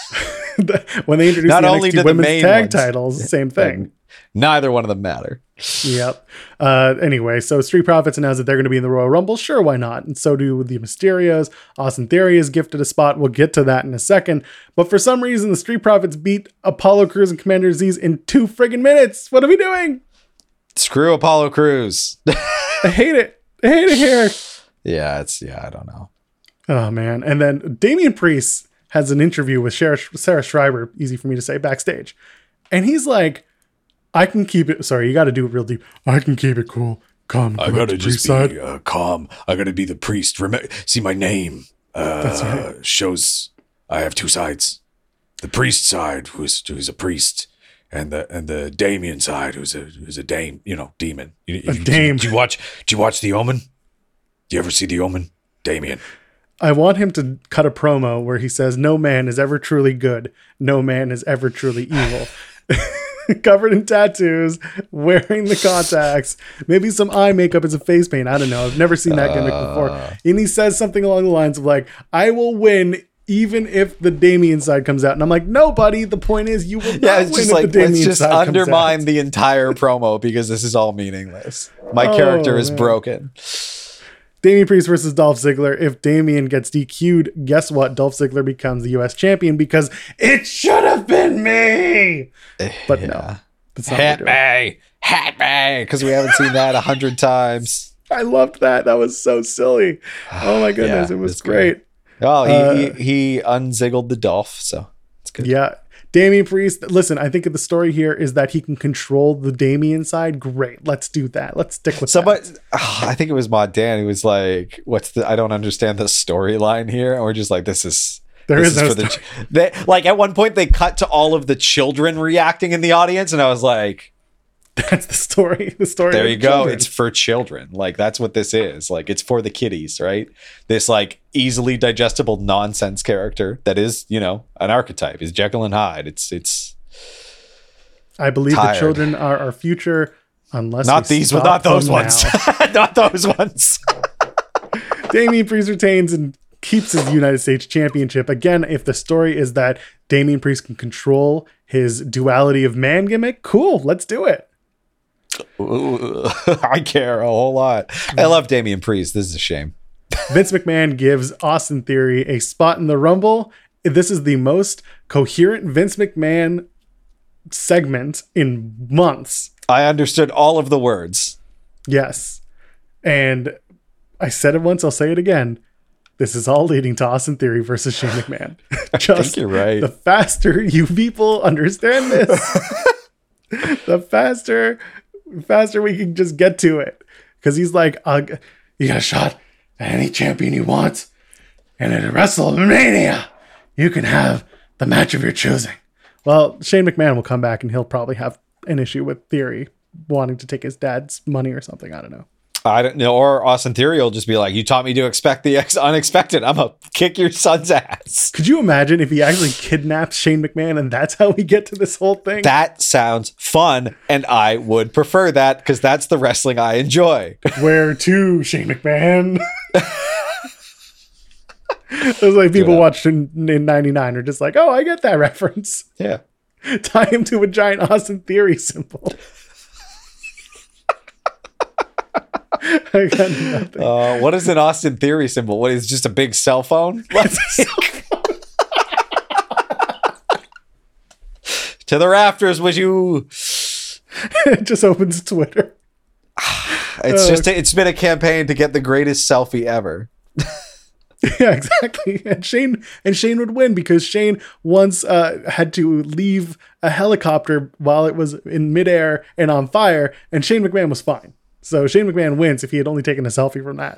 When they introduced Not the only N X T do the women's main tag ones- titles, same thing. Neither one of them matter. Yep. Uh, anyway, so Street Profits announced that they're going to be in the Royal Rumble. Sure, why not? And so do the Mysterios. Austin Theory is gifted a spot. We'll get to that in a second. But for some reason, the Street Profits beat Apollo Crews and Commander Aziz in two friggin' minutes. What are we doing? Screw Apollo Crews. I hate it. I hate it here. yeah, it's yeah, I don't know. Oh, man. And then Damian Priest has an interview with Sarah, Sarah Schreiber, easy for me to say, backstage. And he's like, I can keep it. Sorry, you got to do it real deep. I can keep it cool. Calm. I gotta just be uh, calm. I gotta be the priest. Remember, see my name uh, right. shows I have two sides. The priest side, who's who's a priest, and the and the Damien side, who's a who's a dame. You know, demon. You, A you- dame. Do you watch? Do you watch The Omen? Do you ever see The Omen? Damien. I want him to cut a promo where he says, no man is ever truly good. No man is ever truly evil. Covered in tattoos, wearing the contacts, maybe some eye makeup as a face paint. I don't know. I've never seen that gimmick before. And he says something along the lines of like, I will win even if the Damien side comes out. And I'm like, no, buddy. The point is you will not Yeah, it's win just if like, the Damien let's just side comes undermine out. the entire promo because this is all meaningless. My Oh, character is man. broken. Damien Priest versus Dolph Ziggler. If Damien gets D Q'd, guess what? Dolph Ziggler becomes the U S champion because it should have been me. But no, that's not what Hit we're doing. me, hit me, because we haven't seen that a hundred times. I loved that. That was so silly. Oh my goodness, Yeah, it was it's great. great. Oh, he, Uh, he he unziggled the Dolph, so it's good. Yeah. Damien Priest, listen, I think the story here is that he can control the Damien side. Great. Let's do that. Let's stick with Somebody, that. oh, I think it was Mod Dan who was like, "What's the? I don't understand the storyline here." And we're just like, "This is There This is no for the ch- they, like at one point they cut to all of the children reacting in the audience, and I was like, That's the story. The story. there of you the go. children. It's for children. Like that's what this is. Like it's for the kiddies, right? This like easily digestible nonsense character that is, you know, an archetype is Jekyll and Hyde. It's it's I believe tired. the children are our future, unless not we these, stop not those them ones, now. not those ones. Damian Priest retains and keeps his United States Championship. Again, if the story is that Damian Priest can control his duality of man gimmick, cool, let's do it. Ooh, I care a whole lot. I love Damian Priest. This is a shame. Vince McMahon gives Austin Theory a spot in the Rumble. This is the most coherent Vince McMahon segment in months. I understood all of the words. Yes. And I said it once, I'll say it again. This is all leading to Austin Theory versus Shane McMahon. Just you're right. The faster you people understand this, the faster, faster we can just get to it. Because he's like, uh, you got a shot at any champion you want. And at WrestleMania, you can have the match of your choosing. Well, Shane McMahon will come back and he'll probably have an issue with Theory wanting to take his dad's money or something. I don't know. I don't know. Or Austin Theory will just be like, you taught me to expect the ex- unexpected. I'm going to kick your son's ass. Could you imagine if he actually kidnaps Shane McMahon and that's how we get to this whole thing? That sounds fun. And I would prefer that because that's the wrestling I enjoy. Where to, Shane McMahon? It was like people Good. watched in, in ninety-nine are just like, oh, I get that reference. Yeah. Tie him to a giant Austin Theory symbol. I got nothing. Uh, what is an Austin Theory symbol? What is it, just a big cell phone? To the rafters, would you? It just opens Twitter. It's Uh, just a, it's been a campaign to get the greatest selfie ever. Yeah, exactly. And Shane and Shane would win because Shane once uh, had to leave a helicopter while it was in midair and on fire, and Shane McMahon was fine. So Shane McMahon wins if he had only taken a selfie from that.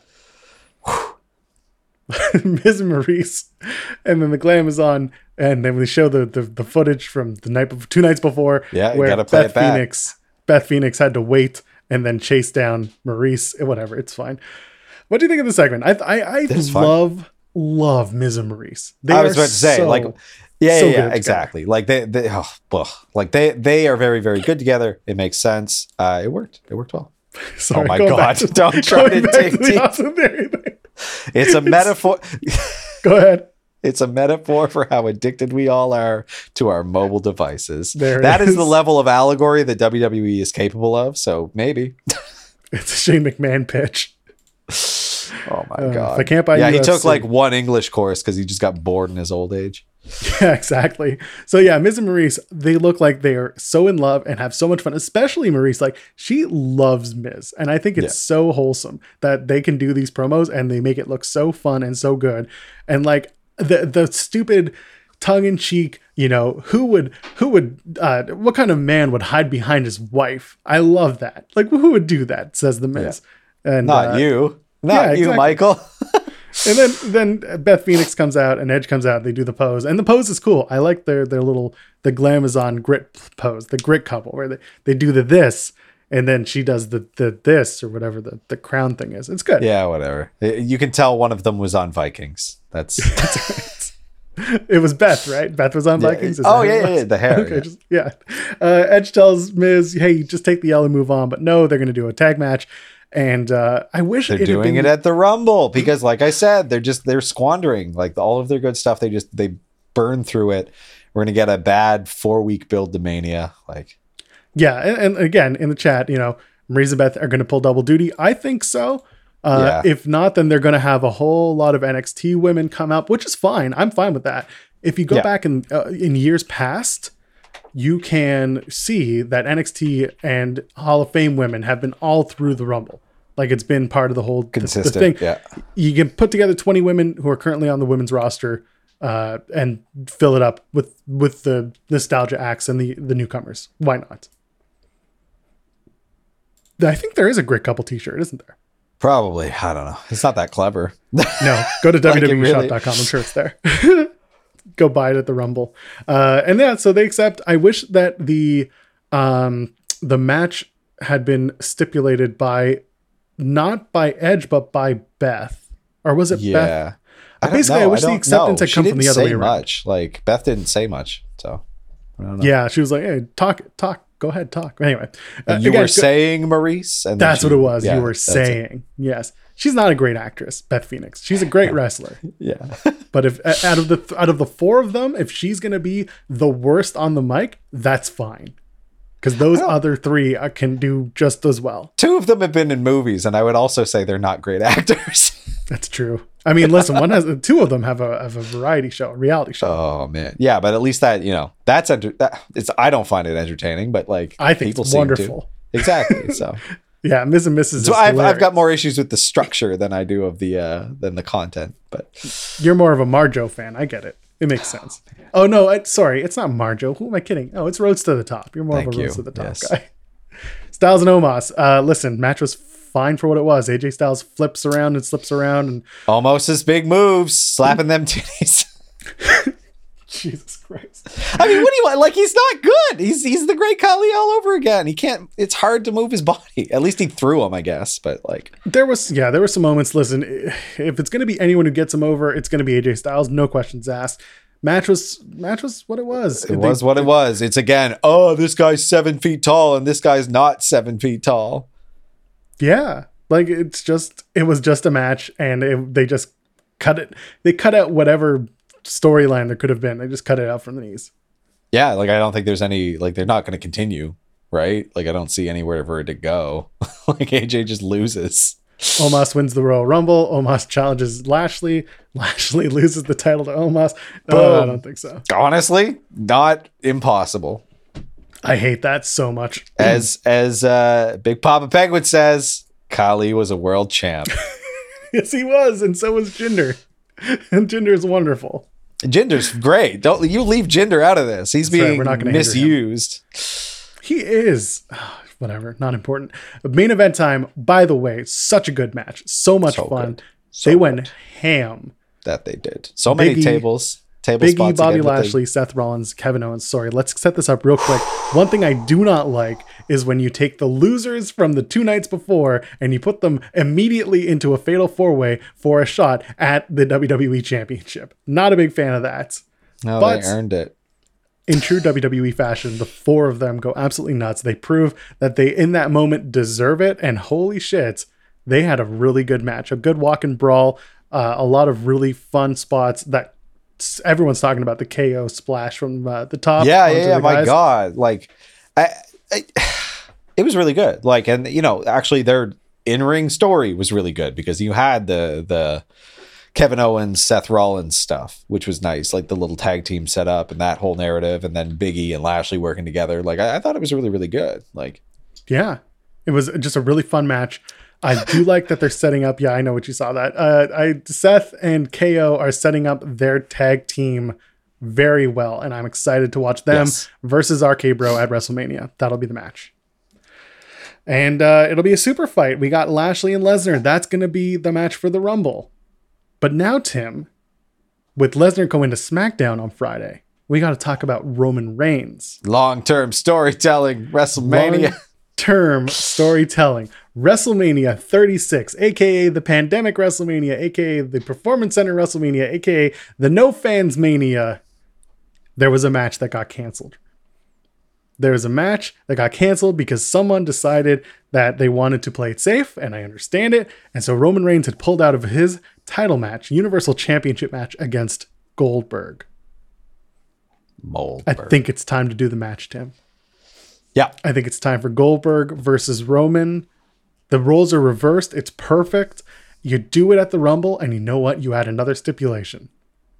Miz and Maurice, and then the glam is on, and then we show the, the the footage from the night before, two nights before, Yeah, you where gotta play Beth it back. Phoenix, Beth Phoenix had to wait and then chase down Maurice. Whatever, it's fine. What do you think of the segment? I I, I It's fine. love love Miz and Maurice. They I was are about to say, so- like, yeah, so yeah, good yeah together. exactly. Like they, they, oh, ugh. like they, they are very, very good together. It makes sense. Uh, it worked. It worked well. Sorry, oh my going back God! to- Don't try going to back dig to the deep. Austin Theory thing. It's a metaphor. Go ahead. It's a metaphor for how addicted we all are to our mobile devices. There it That is is. the level of allegory that W W E is capable of. So maybe. It's a Shane McMahon pitch. Oh my Uh, God! if I can't buy yeah, U he F took C. like one English course because he just got bored in his old age. Yeah, exactly. So yeah, Miz and Maurice, they look like they are so in love and have so much fun, especially Maurice. Like she loves Miz. And I think it's Yeah. so wholesome that they can do these promos and they make it look so fun and so good. And like the the stupid tongue-in-cheek, you know, who would who would uh what kind of man would hide behind his wife? I love that. Like who would do that, says the Miz. And Not uh, you. Not yeah, you, exactly. Michael. And then then Beth Phoenix comes out and Edge comes out. They do the pose, and the pose is cool. I like their their little the glamazon grit pose, the grit couple, where they, they do the this, and then she does the the this or whatever the the crown thing is. It's good. Yeah, whatever. You can tell one of them was on Vikings. That's It was Beth, right? Beth was on Yeah. Vikings. Is Oh, that who yeah, it yeah, was? yeah, the hair, Okay, yeah. just yeah. Uh, Edge tells Miz, "Hey, just take the L and move on." But no, they're going to do a tag match. And uh, I wish they're it had doing been- it at the Rumble because, like I said, they're just they're squandering like all of their good stuff. They just they burn through it. We're gonna get a bad four week build to Mania. Like, Yeah, and, and again in the chat, you know, Maurice and Beth are going to pull double duty. I think so. Uh, Yeah. If not, then they're going to have a whole lot of N X T women come up, which is fine. I'm fine with that. If you go Yeah. back in uh, in years past, you can see that N X T and Hall of Fame women have been all through the Rumble. Like it's been part of the whole the- the consistent. thing. Yeah. You can put together twenty women who are currently on the women's roster uh, and fill it up with with the nostalgia acts and the the newcomers. Why not? I think there is a Grit Couple t-shirt, isn't there? Probably. I don't know. It's not that clever. No, go to Like, it W W E shop really- dot com. I'm sure it's there. go buy it at the Rumble. Uh, and yeah, so they accept. I wish that the um, the match had been stipulated by not by Edge, but by Beth. Or was it Yeah. Beth? I don't Basically, know. I wish the don't acceptance know. had She come from didn't the other say way around. much. Like Beth didn't say much. So I don't know. Yeah, she was like, "Hey, talk, talk, go ahead, talk." Anyway, uh, And you again, were go- saying Maurice, and then that's she- what it was. yeah, you were that's it. saying, yes, she's not a great actress, Beth Phoenix. She's a great wrestler, Yeah. but if uh, out of the out of the four of them, if she's gonna be the worst on the mic, that's fine, because those other three uh, can do just as well. Two of them have been in movies, and I would also say they're not great actors. That's true. I mean, listen, one has two of them have a have a variety show, a reality show. Oh man, yeah, but at least that you know that's enter- that it's. I don't find it entertaining, but like I think people it's seem wonderful. to. Exactly. So, Yeah, Miz and Missus so is I've I've hilarious. got more issues with the structure than I do of the uh than the content. But You're more of a Marjo fan. I get it. It makes sense. Oh no, I, sorry, it's not Marjo. Who am I kidding? Oh, it's Roads to the Top. You're more Thank of a you. Roads to the Top Yes. guy. Styles and Omos. Uh, listen, match was fine for what it was. A J Styles flips around and slips around, and almost as big moves, slapping them titties. Jesus Christ. I mean, what do you want? Like, he's not good. He's he's the Great Khali all over again. He can't. It's hard to move his body. At least he threw him, I guess. But like, There was, yeah, there were some moments. Listen, if it's going to be anyone who gets him over, it's going to be A J Styles. No questions asked. Match was match was what it was. it was what it was. It's again. Oh, this guy's seven feet tall, and this guy's not seven feet tall. Yeah, like it's just it was just a match, and it, they just cut it. They cut out whatever storyline there could have been. They just cut it out from the knees. Yeah, like I don't think there's any. Like they're not going to continue, right? Like I don't see anywhere for it to go. Like A J just loses. Omos wins the Royal Rumble. Omos challenges Lashley. Lashley loses the title to Omos. Uh, I Boom. don't think so. Honestly, not impossible. I hate that so much. As as uh, Big Papa Penguin says, Khali was a world champ. Yes, he was, and so was Jinder. And Jinder is wonderful. Jinder's great. Don't you leave Jinder out of this. He's That's right, being we're not gonna hinder him. misused. He is. Whatever, not important. Main event time, by the way, such a good match. So much So fun. good. So they went good. ham. That they did. So many Biggie- tables. Table Big E, spots Bobby again, but they- Lashley, Seth Rollins, Kevin Owens. Sorry, let's set this up real quick. One thing I do not like is when you take the losers from the two nights before and you put them immediately into a fatal four-way for a shot at the W W E Championship. Not a big fan of that. no, but- they earned it. In true W W E fashion, the four of them go absolutely nuts. They prove that they, in that moment, deserve it. And holy shit, they had a really good match, a good walk and brawl, uh, a lot of really fun spots that s- everyone's talking about. The K O splash from uh, the top. Yeah, onto yeah, yeah. the My guys. God, like, I, I, it was really good. Like, and you know, actually, their in-ring story was really good because you had the the Kevin Owens, Seth Rollins stuff, which was nice, like the little tag team set up and that whole narrative, and then Big E and Lashley working together. Like, I, I thought it was really, really good. Like, Yeah, it was just a really fun match. I do like that they're setting up. Yeah, I know what you saw that. Uh, I Seth and K O are setting up their tag team very well, and I'm excited to watch them Yes. versus R K Bro at WrestleMania. That'll be the match, and uh, it'll be a super fight. We got Lashley and Lesnar. That's going to be the match for the Rumble. But now, Tim, with Lesnar going to SmackDown on Friday, we got to talk about Roman Reigns. long-term storytelling, WrestleMania. Term storytelling. WrestleMania thirty-six, aka the Pandemic WrestleMania, aka the Performance Center WrestleMania, aka the No Fans Mania. There was a match that got canceled. There was a match that got canceled because someone decided that they wanted to play it safe, and I understand it. And so Roman Reigns had pulled out of his title match, Universal Championship match against Goldberg. Mold. I think it's time to do the match, Tim. Yeah. I think it's time for Goldberg versus Roman. The roles are reversed. It's perfect. You do it at the Rumble, and you know what? You add another stipulation.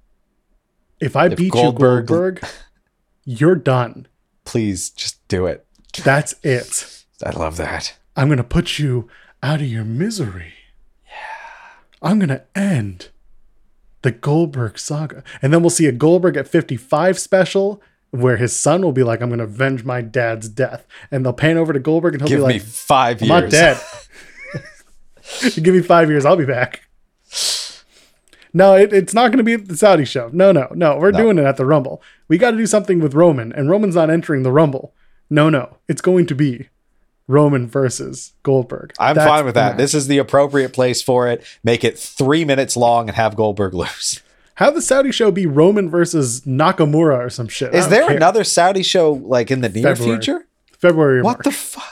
If I If beat Goldberg- you, Goldberg, you're done. Please just do it. That's it. I love that. I'm going to put you out of your misery. Yeah. I'm going to end the Goldberg saga. And then we'll see a Goldberg at fifty-five special where his son will be like, I'm going to avenge my dad's death. And they'll pan over to Goldberg and he'll Give be me like, five I'm years. not dead. Give me five years. I'll be back. No, it, it's not going to be at the Saudi show. No, no, no. We're No. doing it at the Rumble. We got to do something with Roman, and Roman's not entering the Rumble. No, no. It's going to be Roman versus Goldberg. I'm That's fine with the that. match. This is the appropriate place for it. Make it three minutes long and have Goldberg lose. Have the Saudi show be Roman versus Nakamura or some shit. I Is don't there care. another Saudi show like in the near February. future? February or What March? the fuck?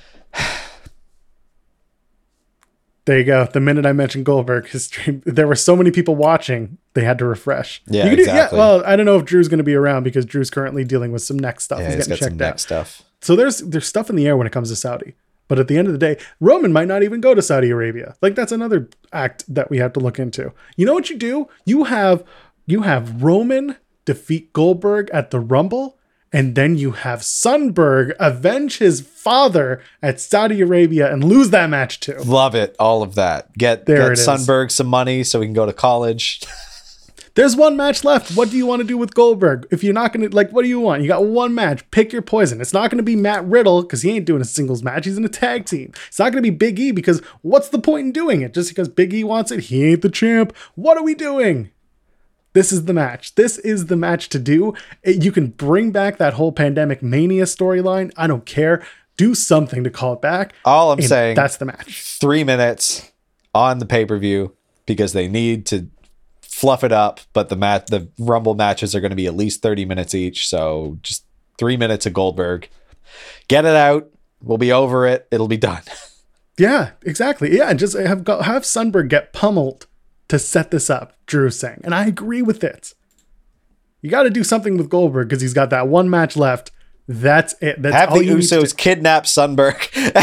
There you go. The minute I mentioned Goldberg, his stream, there were so many people watching, they had to refresh. Yeah, You could do- exactly. well, I don't know if Drew's going to be around because Drew's currently dealing with some neck stuff. Yeah, he's, he's getting got some checked neck out. stuff. So there's there's stuff in the air when it comes to Saudi. But at the end of the day, Roman might not even go to Saudi Arabia. Like that's another act that we have to look into. You know what you do? You have you have Roman defeat Goldberg at the Rumble, and then you have Sunberg avenge his father at Saudi Arabia and lose that match too. Love it. All of that. Get, There get it is. Sunberg some money so he can go to college. There's one match left. What do you want to do with Goldberg? If you're not going to, like, what do you want? You got one match. Pick your poison. It's not going to be Matt Riddle because he ain't doing a singles match. He's in a tag team. It's not going to be Big E because what's the point in doing it? Just because Big E wants it, he ain't the champ. What are we doing? This is the match. This is the match to do. It- you can bring back that whole Pandemic Mania storyline. I don't care. Do something to call it back. All I'm And saying, that's the match. three minutes on the pay-per-view because they need to fluff it up, but the mat the Rumble matches are going to be at least thirty minutes each, so just three minutes of Goldberg. Get it out. We'll be over it. It'll be done. Yeah, exactly. Yeah, and just have go, have Sunberg get pummeled to set this up, Drew's saying. And I agree with it. You got to do something with Goldberg because he's got that one match left. That's it. That's Have all the you need to Usos kidnap Sunberg.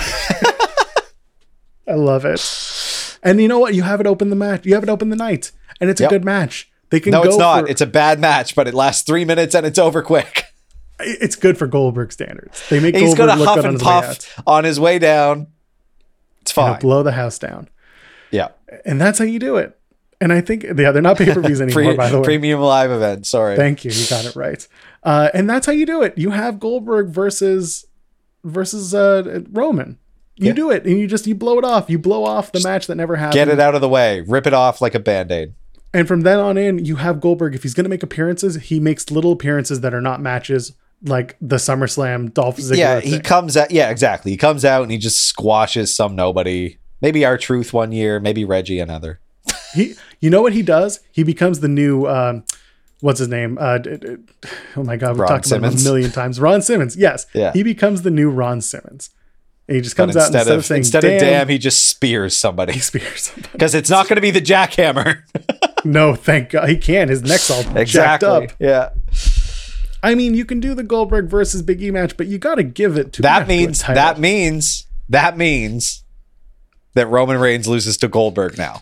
do. I love it. And you know what? You have it open the match. You have it open the night. And it's Yep. a good match. They can No, go it's not. for- It's a bad match, but it lasts three minutes and it's over quick. it's good for Goldberg standards. They make He's Goldberg going to look huff good on and his way out. puff on his way down. It's You know, fine. blow the house down. Yeah. And that's how you do it. And I think, yeah, they're not pay-per-views anymore, Pre- by the way. Premium live event. Sorry. Thank you. You got it right. Uh, and that's how you do it. You have Goldberg versus versus uh, Roman. You Yeah. do it, and you just you blow it off. You blow off the match that never happened. Get it out of the way. Rip it off like a band-aid. And from then on in, you have Goldberg. If he's going to make appearances, he makes little appearances that are not matches, like the SummerSlam Dolph Ziggler. Yeah, he thing. comes out. Yeah, exactly. He comes out and he just squashes some nobody. Maybe R-Truth one year, maybe Reggie another. He, you know what he does? He becomes the new. Um, what's his name? Uh, d- d- oh my God, we've Ron talked about him Simmons. a million times. Ron Simmons. Yes. Yeah. He becomes the new Ron Simmons. And he just But comes out and instead instead of, of saying instead damn, of damn, he just spears somebody he spears somebody. because it's not going to be the jackhammer. No, thank God. He can. His neck's all jacked Exactly. up. Yeah. I mean, you can do the Goldberg versus Big E match, but you got to give it to you That have to do a means title. that means that means that Roman Reigns loses to Goldberg now.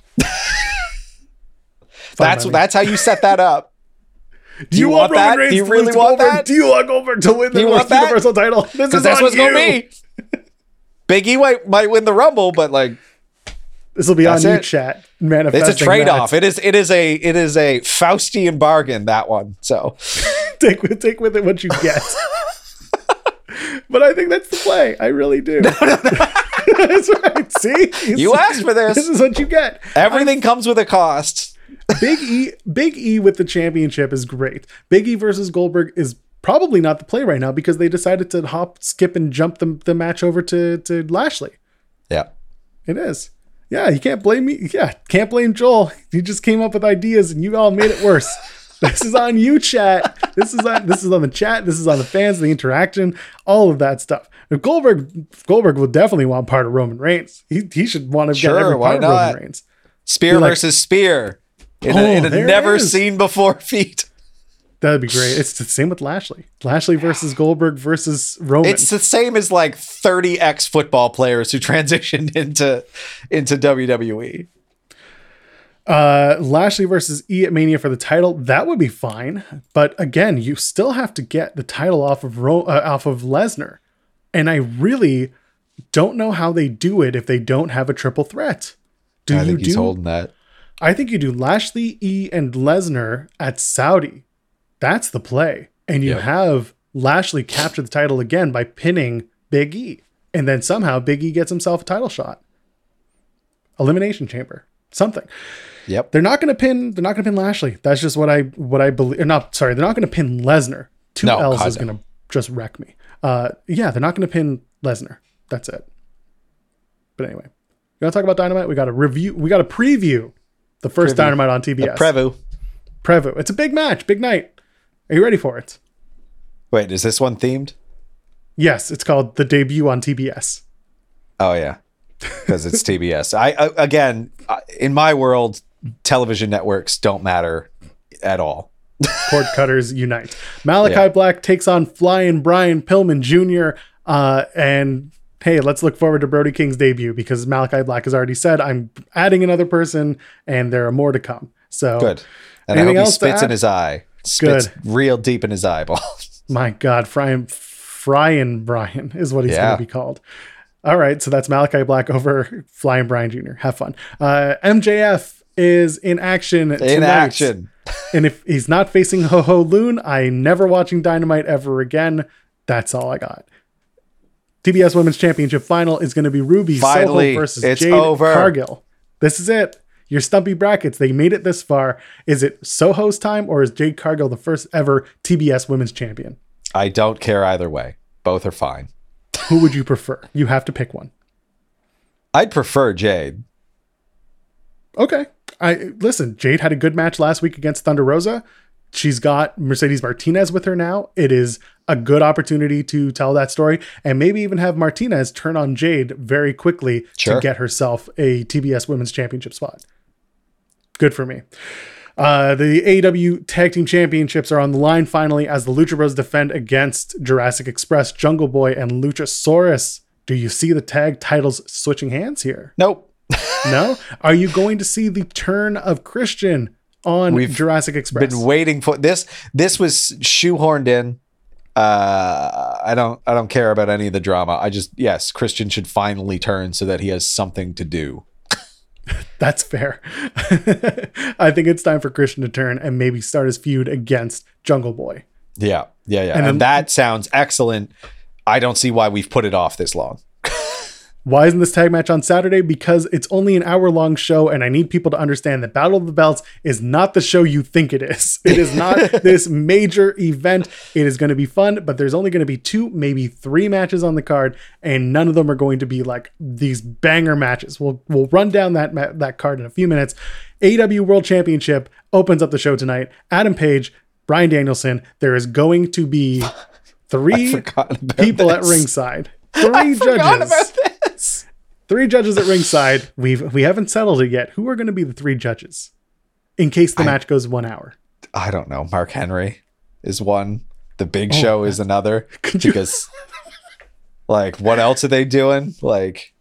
that's by me. that's how you set that up. Do you, you want, want Roman that? Reigns Do you to really lose to want Goldberg? that? Do you want Goldberg to win the you want that? Universal title? This is Because that's on what's going you. to be. Big E might, might win the Rumble, but like This will be on That's you, it. chat. Manifesting it's a trade off. that. It is it is a it is a Faustian bargain, that one. So take with take with it what you get. But I think that's the play. I really do. No, no, no. That's right. See, you asked for This this. is what you get. Everything comes with a cost. Big E, Big E with the championship is great. Big E versus Goldberg is probably not the play right now because they decided to hop, skip, and jump the, the match over to, to Lashley. Yeah. It is. Yeah, you can't blame me. Yeah, can't blame Joel. He just came up with ideas and you all made it worse. This is on you, chat. This is on this is on the chat. This is on the fans, the interaction, all of that stuff. If Goldberg Goldberg will definitely want part of Roman Reigns. He he should want to Sure, get every why part of Roman not? Reigns. Spear Be like- versus spear. In Oh, a, in a there it never is. seen before feat. That'd be great. It's the same with Lashley. Lashley versus Goldberg versus Roman. It's the same as like thirty ex football players who transitioned into into W W E. Uh, Lashley versus E at Mania for the title. That would be fine. But again, you still have to get the title off of Ro- uh, off of Lesnar. And I really don't know how they do it if they don't have a triple threat. Do I you think he's do? holding that. I think you do Lashley, E, and Lesnar at Saudi. That's the play. And you Yep. have Lashley capture the title again by pinning Big E. And then somehow Big E gets himself a title shot. Elimination Chamber. something. Yep. They're not going to pin. They're not going to pin Lashley. That's just what I what I believe. Or not sorry. They're not going to pin Lesnar. Two No, L's God, is no. going to just wreck me. Uh, yeah, they're not going to pin Lesnar. That's it. But anyway, you want to talk about Dynamite? We got to review. We got to preview the first Preview. Dynamite on T B S. Prevu. Prevu. It's a big match, big night. Are you ready for it? Wait, is this one themed? Yes, it's called The Debut on T B S. Oh yeah, because it's T B S. I, I again, I- in my world, television networks don't matter at all. Cord cutters unite. Malachi Yeah. Black takes on Flying Brian Pillman Junior Uh, and hey, let's look forward to Brody King's debut because Malachi Black has already said, I'm adding another person and there are more to come. So Good. And I Anything hope he else to spits in add? his eye. Spits Good. real deep in his eyeball. my God, Frying, Frying Brian is what he's Yeah. going to be called. All right. So that's Malachi Black over Flying Brian Junior Have fun. Uh, M J F is in action in tonight. action. And if he's not facing Ho Ho Loon, I'm never watching Dynamite ever again. That's all I got. T B S Women's Championship final is going to be Ruby Finally, Soho versus it's Jade over. Cargill. This is it. Your stumpy brackets. They made it this far. Is it Soho's time or is Jade Cargill the first ever T B S Women's Champion? I don't care either way. Both are fine. Who would you prefer? You have to pick one. I'd prefer Jade. Okay. I listen, Jade had a good match last week against Thunder Rosa. She's got Mercedes Martinez with her now. It is a good opportunity to tell that story and maybe even have Martinez turn on Jade very quickly Sure. to get herself a T B S Women's Championship spot. Good for me. Uh, the A E W Tag Team Championships are on the line finally as the Lucha Bros defend against Jurassic Express, Jungle Boy, and Luchasaurus. Do you see the tag titles switching hands here? Nope. No? Are you going to see the turn of Christian on We've Jurassic Express? Been waiting for this. This was shoehorned in. Uh, I don't. I don't care about any of the drama. I just yes, Christian should finally turn so that he has something to do. That's fair. I think it's time for Christian to turn and maybe start his feud against Jungle Boy. Yeah, yeah, yeah. And And, then- that sounds excellent. I don't see why we've put it off this long. Why isn't this tag match on Saturday? Because it's only an hour long show and I need people to understand that Battle of the Belts is not the show you think it is. It is not this major event. It is going to be fun, but there's only going to be two, maybe three matches on the card and none of them are going to be like these banger matches. We'll we'll run down that ma- that card in a few minutes. A E W World Championship opens up the show tonight. Adam Page, Bryan Danielson. There is going to be three forgot about people at this. ringside. Three judges. this. Three judges at ringside. We've we haven't settled it yet. Who are going to be the three judges? In case the I- match goes one hour. I don't know. Mark Henry is one. The Big Oh, Show is another. Could you- Because, like, what else are they doing? Like,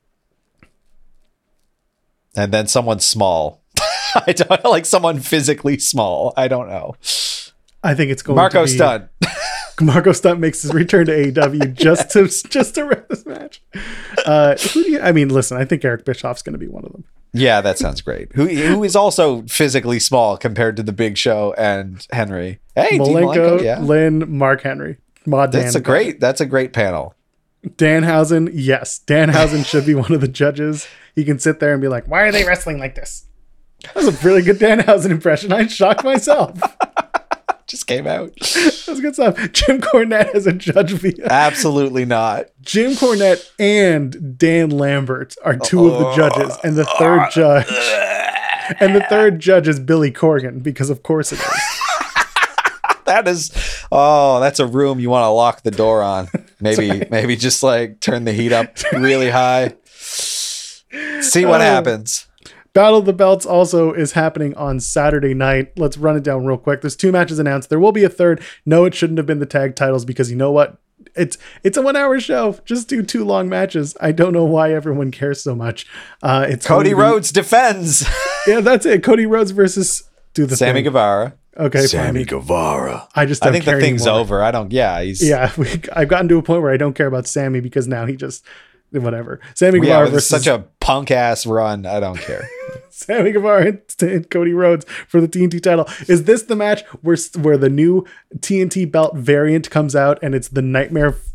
and then someone small. I don't like someone physically small. I don't know. I think it's going Marco to be Stunt. Marco Stunt makes his return to A E W just to just to rep this match. Uh, who do you, I mean, listen, I think Eric Bischoff's going to be one of them. Yeah, that sounds great. Who who is also physically small compared to the Big Show and Henry. Hey, Dean Malenko, Malenko, yeah. Lynn, Mark Henry, Maud That's a Danzig. great. That's a great panel. Danhausen, yes, Danhausen should be one of the judges. He can sit there and be like, "Why are they wrestling like this?" That was a really good Danhausen impression. I shocked myself. Just came out. That's good stuff. Jim Cornette as a judge. Via Absolutely not. Jim Cornette and Dan Lambert are two of the judges, and the third judge, and the third judge is Billy Corgan because, of course, it is. That is, oh, that's a room you want to lock the door on. Maybe, maybe just like turn the heat up really high. See what Oh. happens. Battle of the Belts also is happening on Saturday night. Let's run it down real quick. There's two matches announced. There will be a third. No, it shouldn't have been the tag titles because you know what? It's it's a one hour show. Just do two long matches. I don't know why everyone cares so much. Uh, it's Cody going to be- Rhodes defends. Yeah, that's it. Cody Rhodes versus do the Sammy thing. Guevara. Okay, Sammy fine. Guevara. I just I don't think care the thing's anymore. over. I don't. Yeah, he's. Yeah, we, I've gotten to a point where I don't care about Sammy because now he just whatever. Sammy Yeah, Guevara with versus such a punk ass run. I don't care. Sammy Guevara and, and Cody Rhodes for the T N T title. Is this the match where where the new T N T belt variant comes out and it's the Nightmare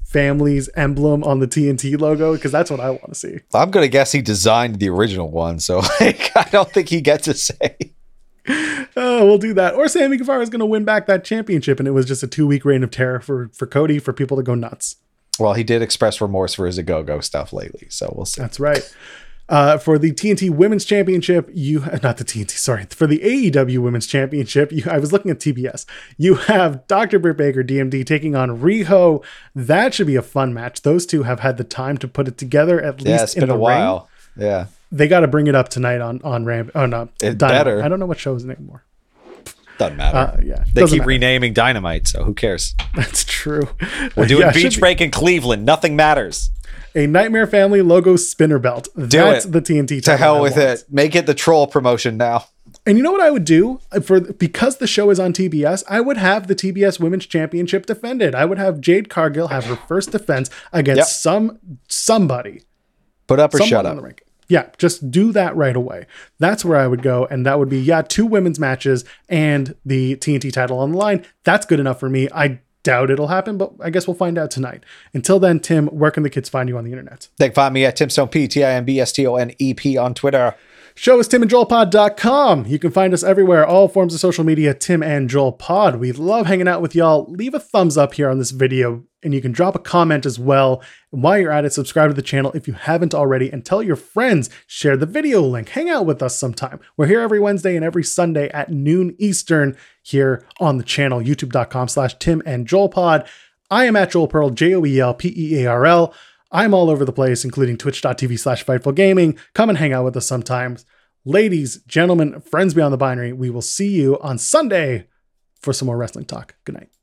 family's emblem on the T N T logo? Because that's what I want to see. I'm gonna guess he designed the original one, so like, I don't think he gets a say. Oh, we'll do that. Or Sammy Guevara is going to win back that championship, and it was just a two-week reign of terror for, for Cody, for people to go nuts. Well, he did express remorse for his Agogo stuff lately, so we'll see. That's right. Uh, for the T N T Women's Championship, you not the T N T, sorry, for the A E W Women's Championship, you, I was looking at T B S. You have Doctor Britt Baker, D M D, taking on Riho. That should be a fun match. Those two have had the time to put it together at least yeah, it's in been the a while. ring. Yeah, they got to bring it up tonight on on Ramp. Oh no, it Dynamite. better. I don't know what show is it anymore. Doesn't matter. Uh, yeah, they doesn't keep matter. renaming Dynamite, so who cares? That's true. We're doing Yeah, Beach should Break in Cleveland. Nothing matters. be. A Nightmare Family logo spinner belt. Do That's it. the T N T. To title hell I with want. it. Make it the troll promotion now. And you know what I would do for because the show is on T B S? I would have the T B S Women's Championship defended. I would have Jade Cargill have her first defense against Yep. some somebody. Put up or Someone shut on up. the ranking. Yeah, just do that right away. That's where I would go. And that would be, yeah, two women's matches and the T N T title on the line. That's good enough for me. I doubt it'll happen, but I guess we'll find out tonight. Until then, Tim, where can the kids find you on the internet? They can find me at Timstone P, T I M B S T O N E P on Twitter. Show is tim and joel pod dot com. You can find us everywhere, all forms of social media, Tim and Joel Pod. We love hanging out with y'all. Leave a thumbs up here on this video, and you can drop a comment as well. And while you're at it, subscribe to the channel if you haven't already, and tell your friends. Share the video link. Hang out with us sometime. We're here every Wednesday and every Sunday at noon Eastern here on the channel, youtube.com slash Tim and Joel Pod. I am at Joel Pearl, J O E L P E A R L. I'm all over the place, including twitch.tv slash Fightful Gaming. Come and hang out with us sometimes. Ladies, gentlemen, friends beyond the binary, we will see you on Sunday for some more wrestling talk. Good night.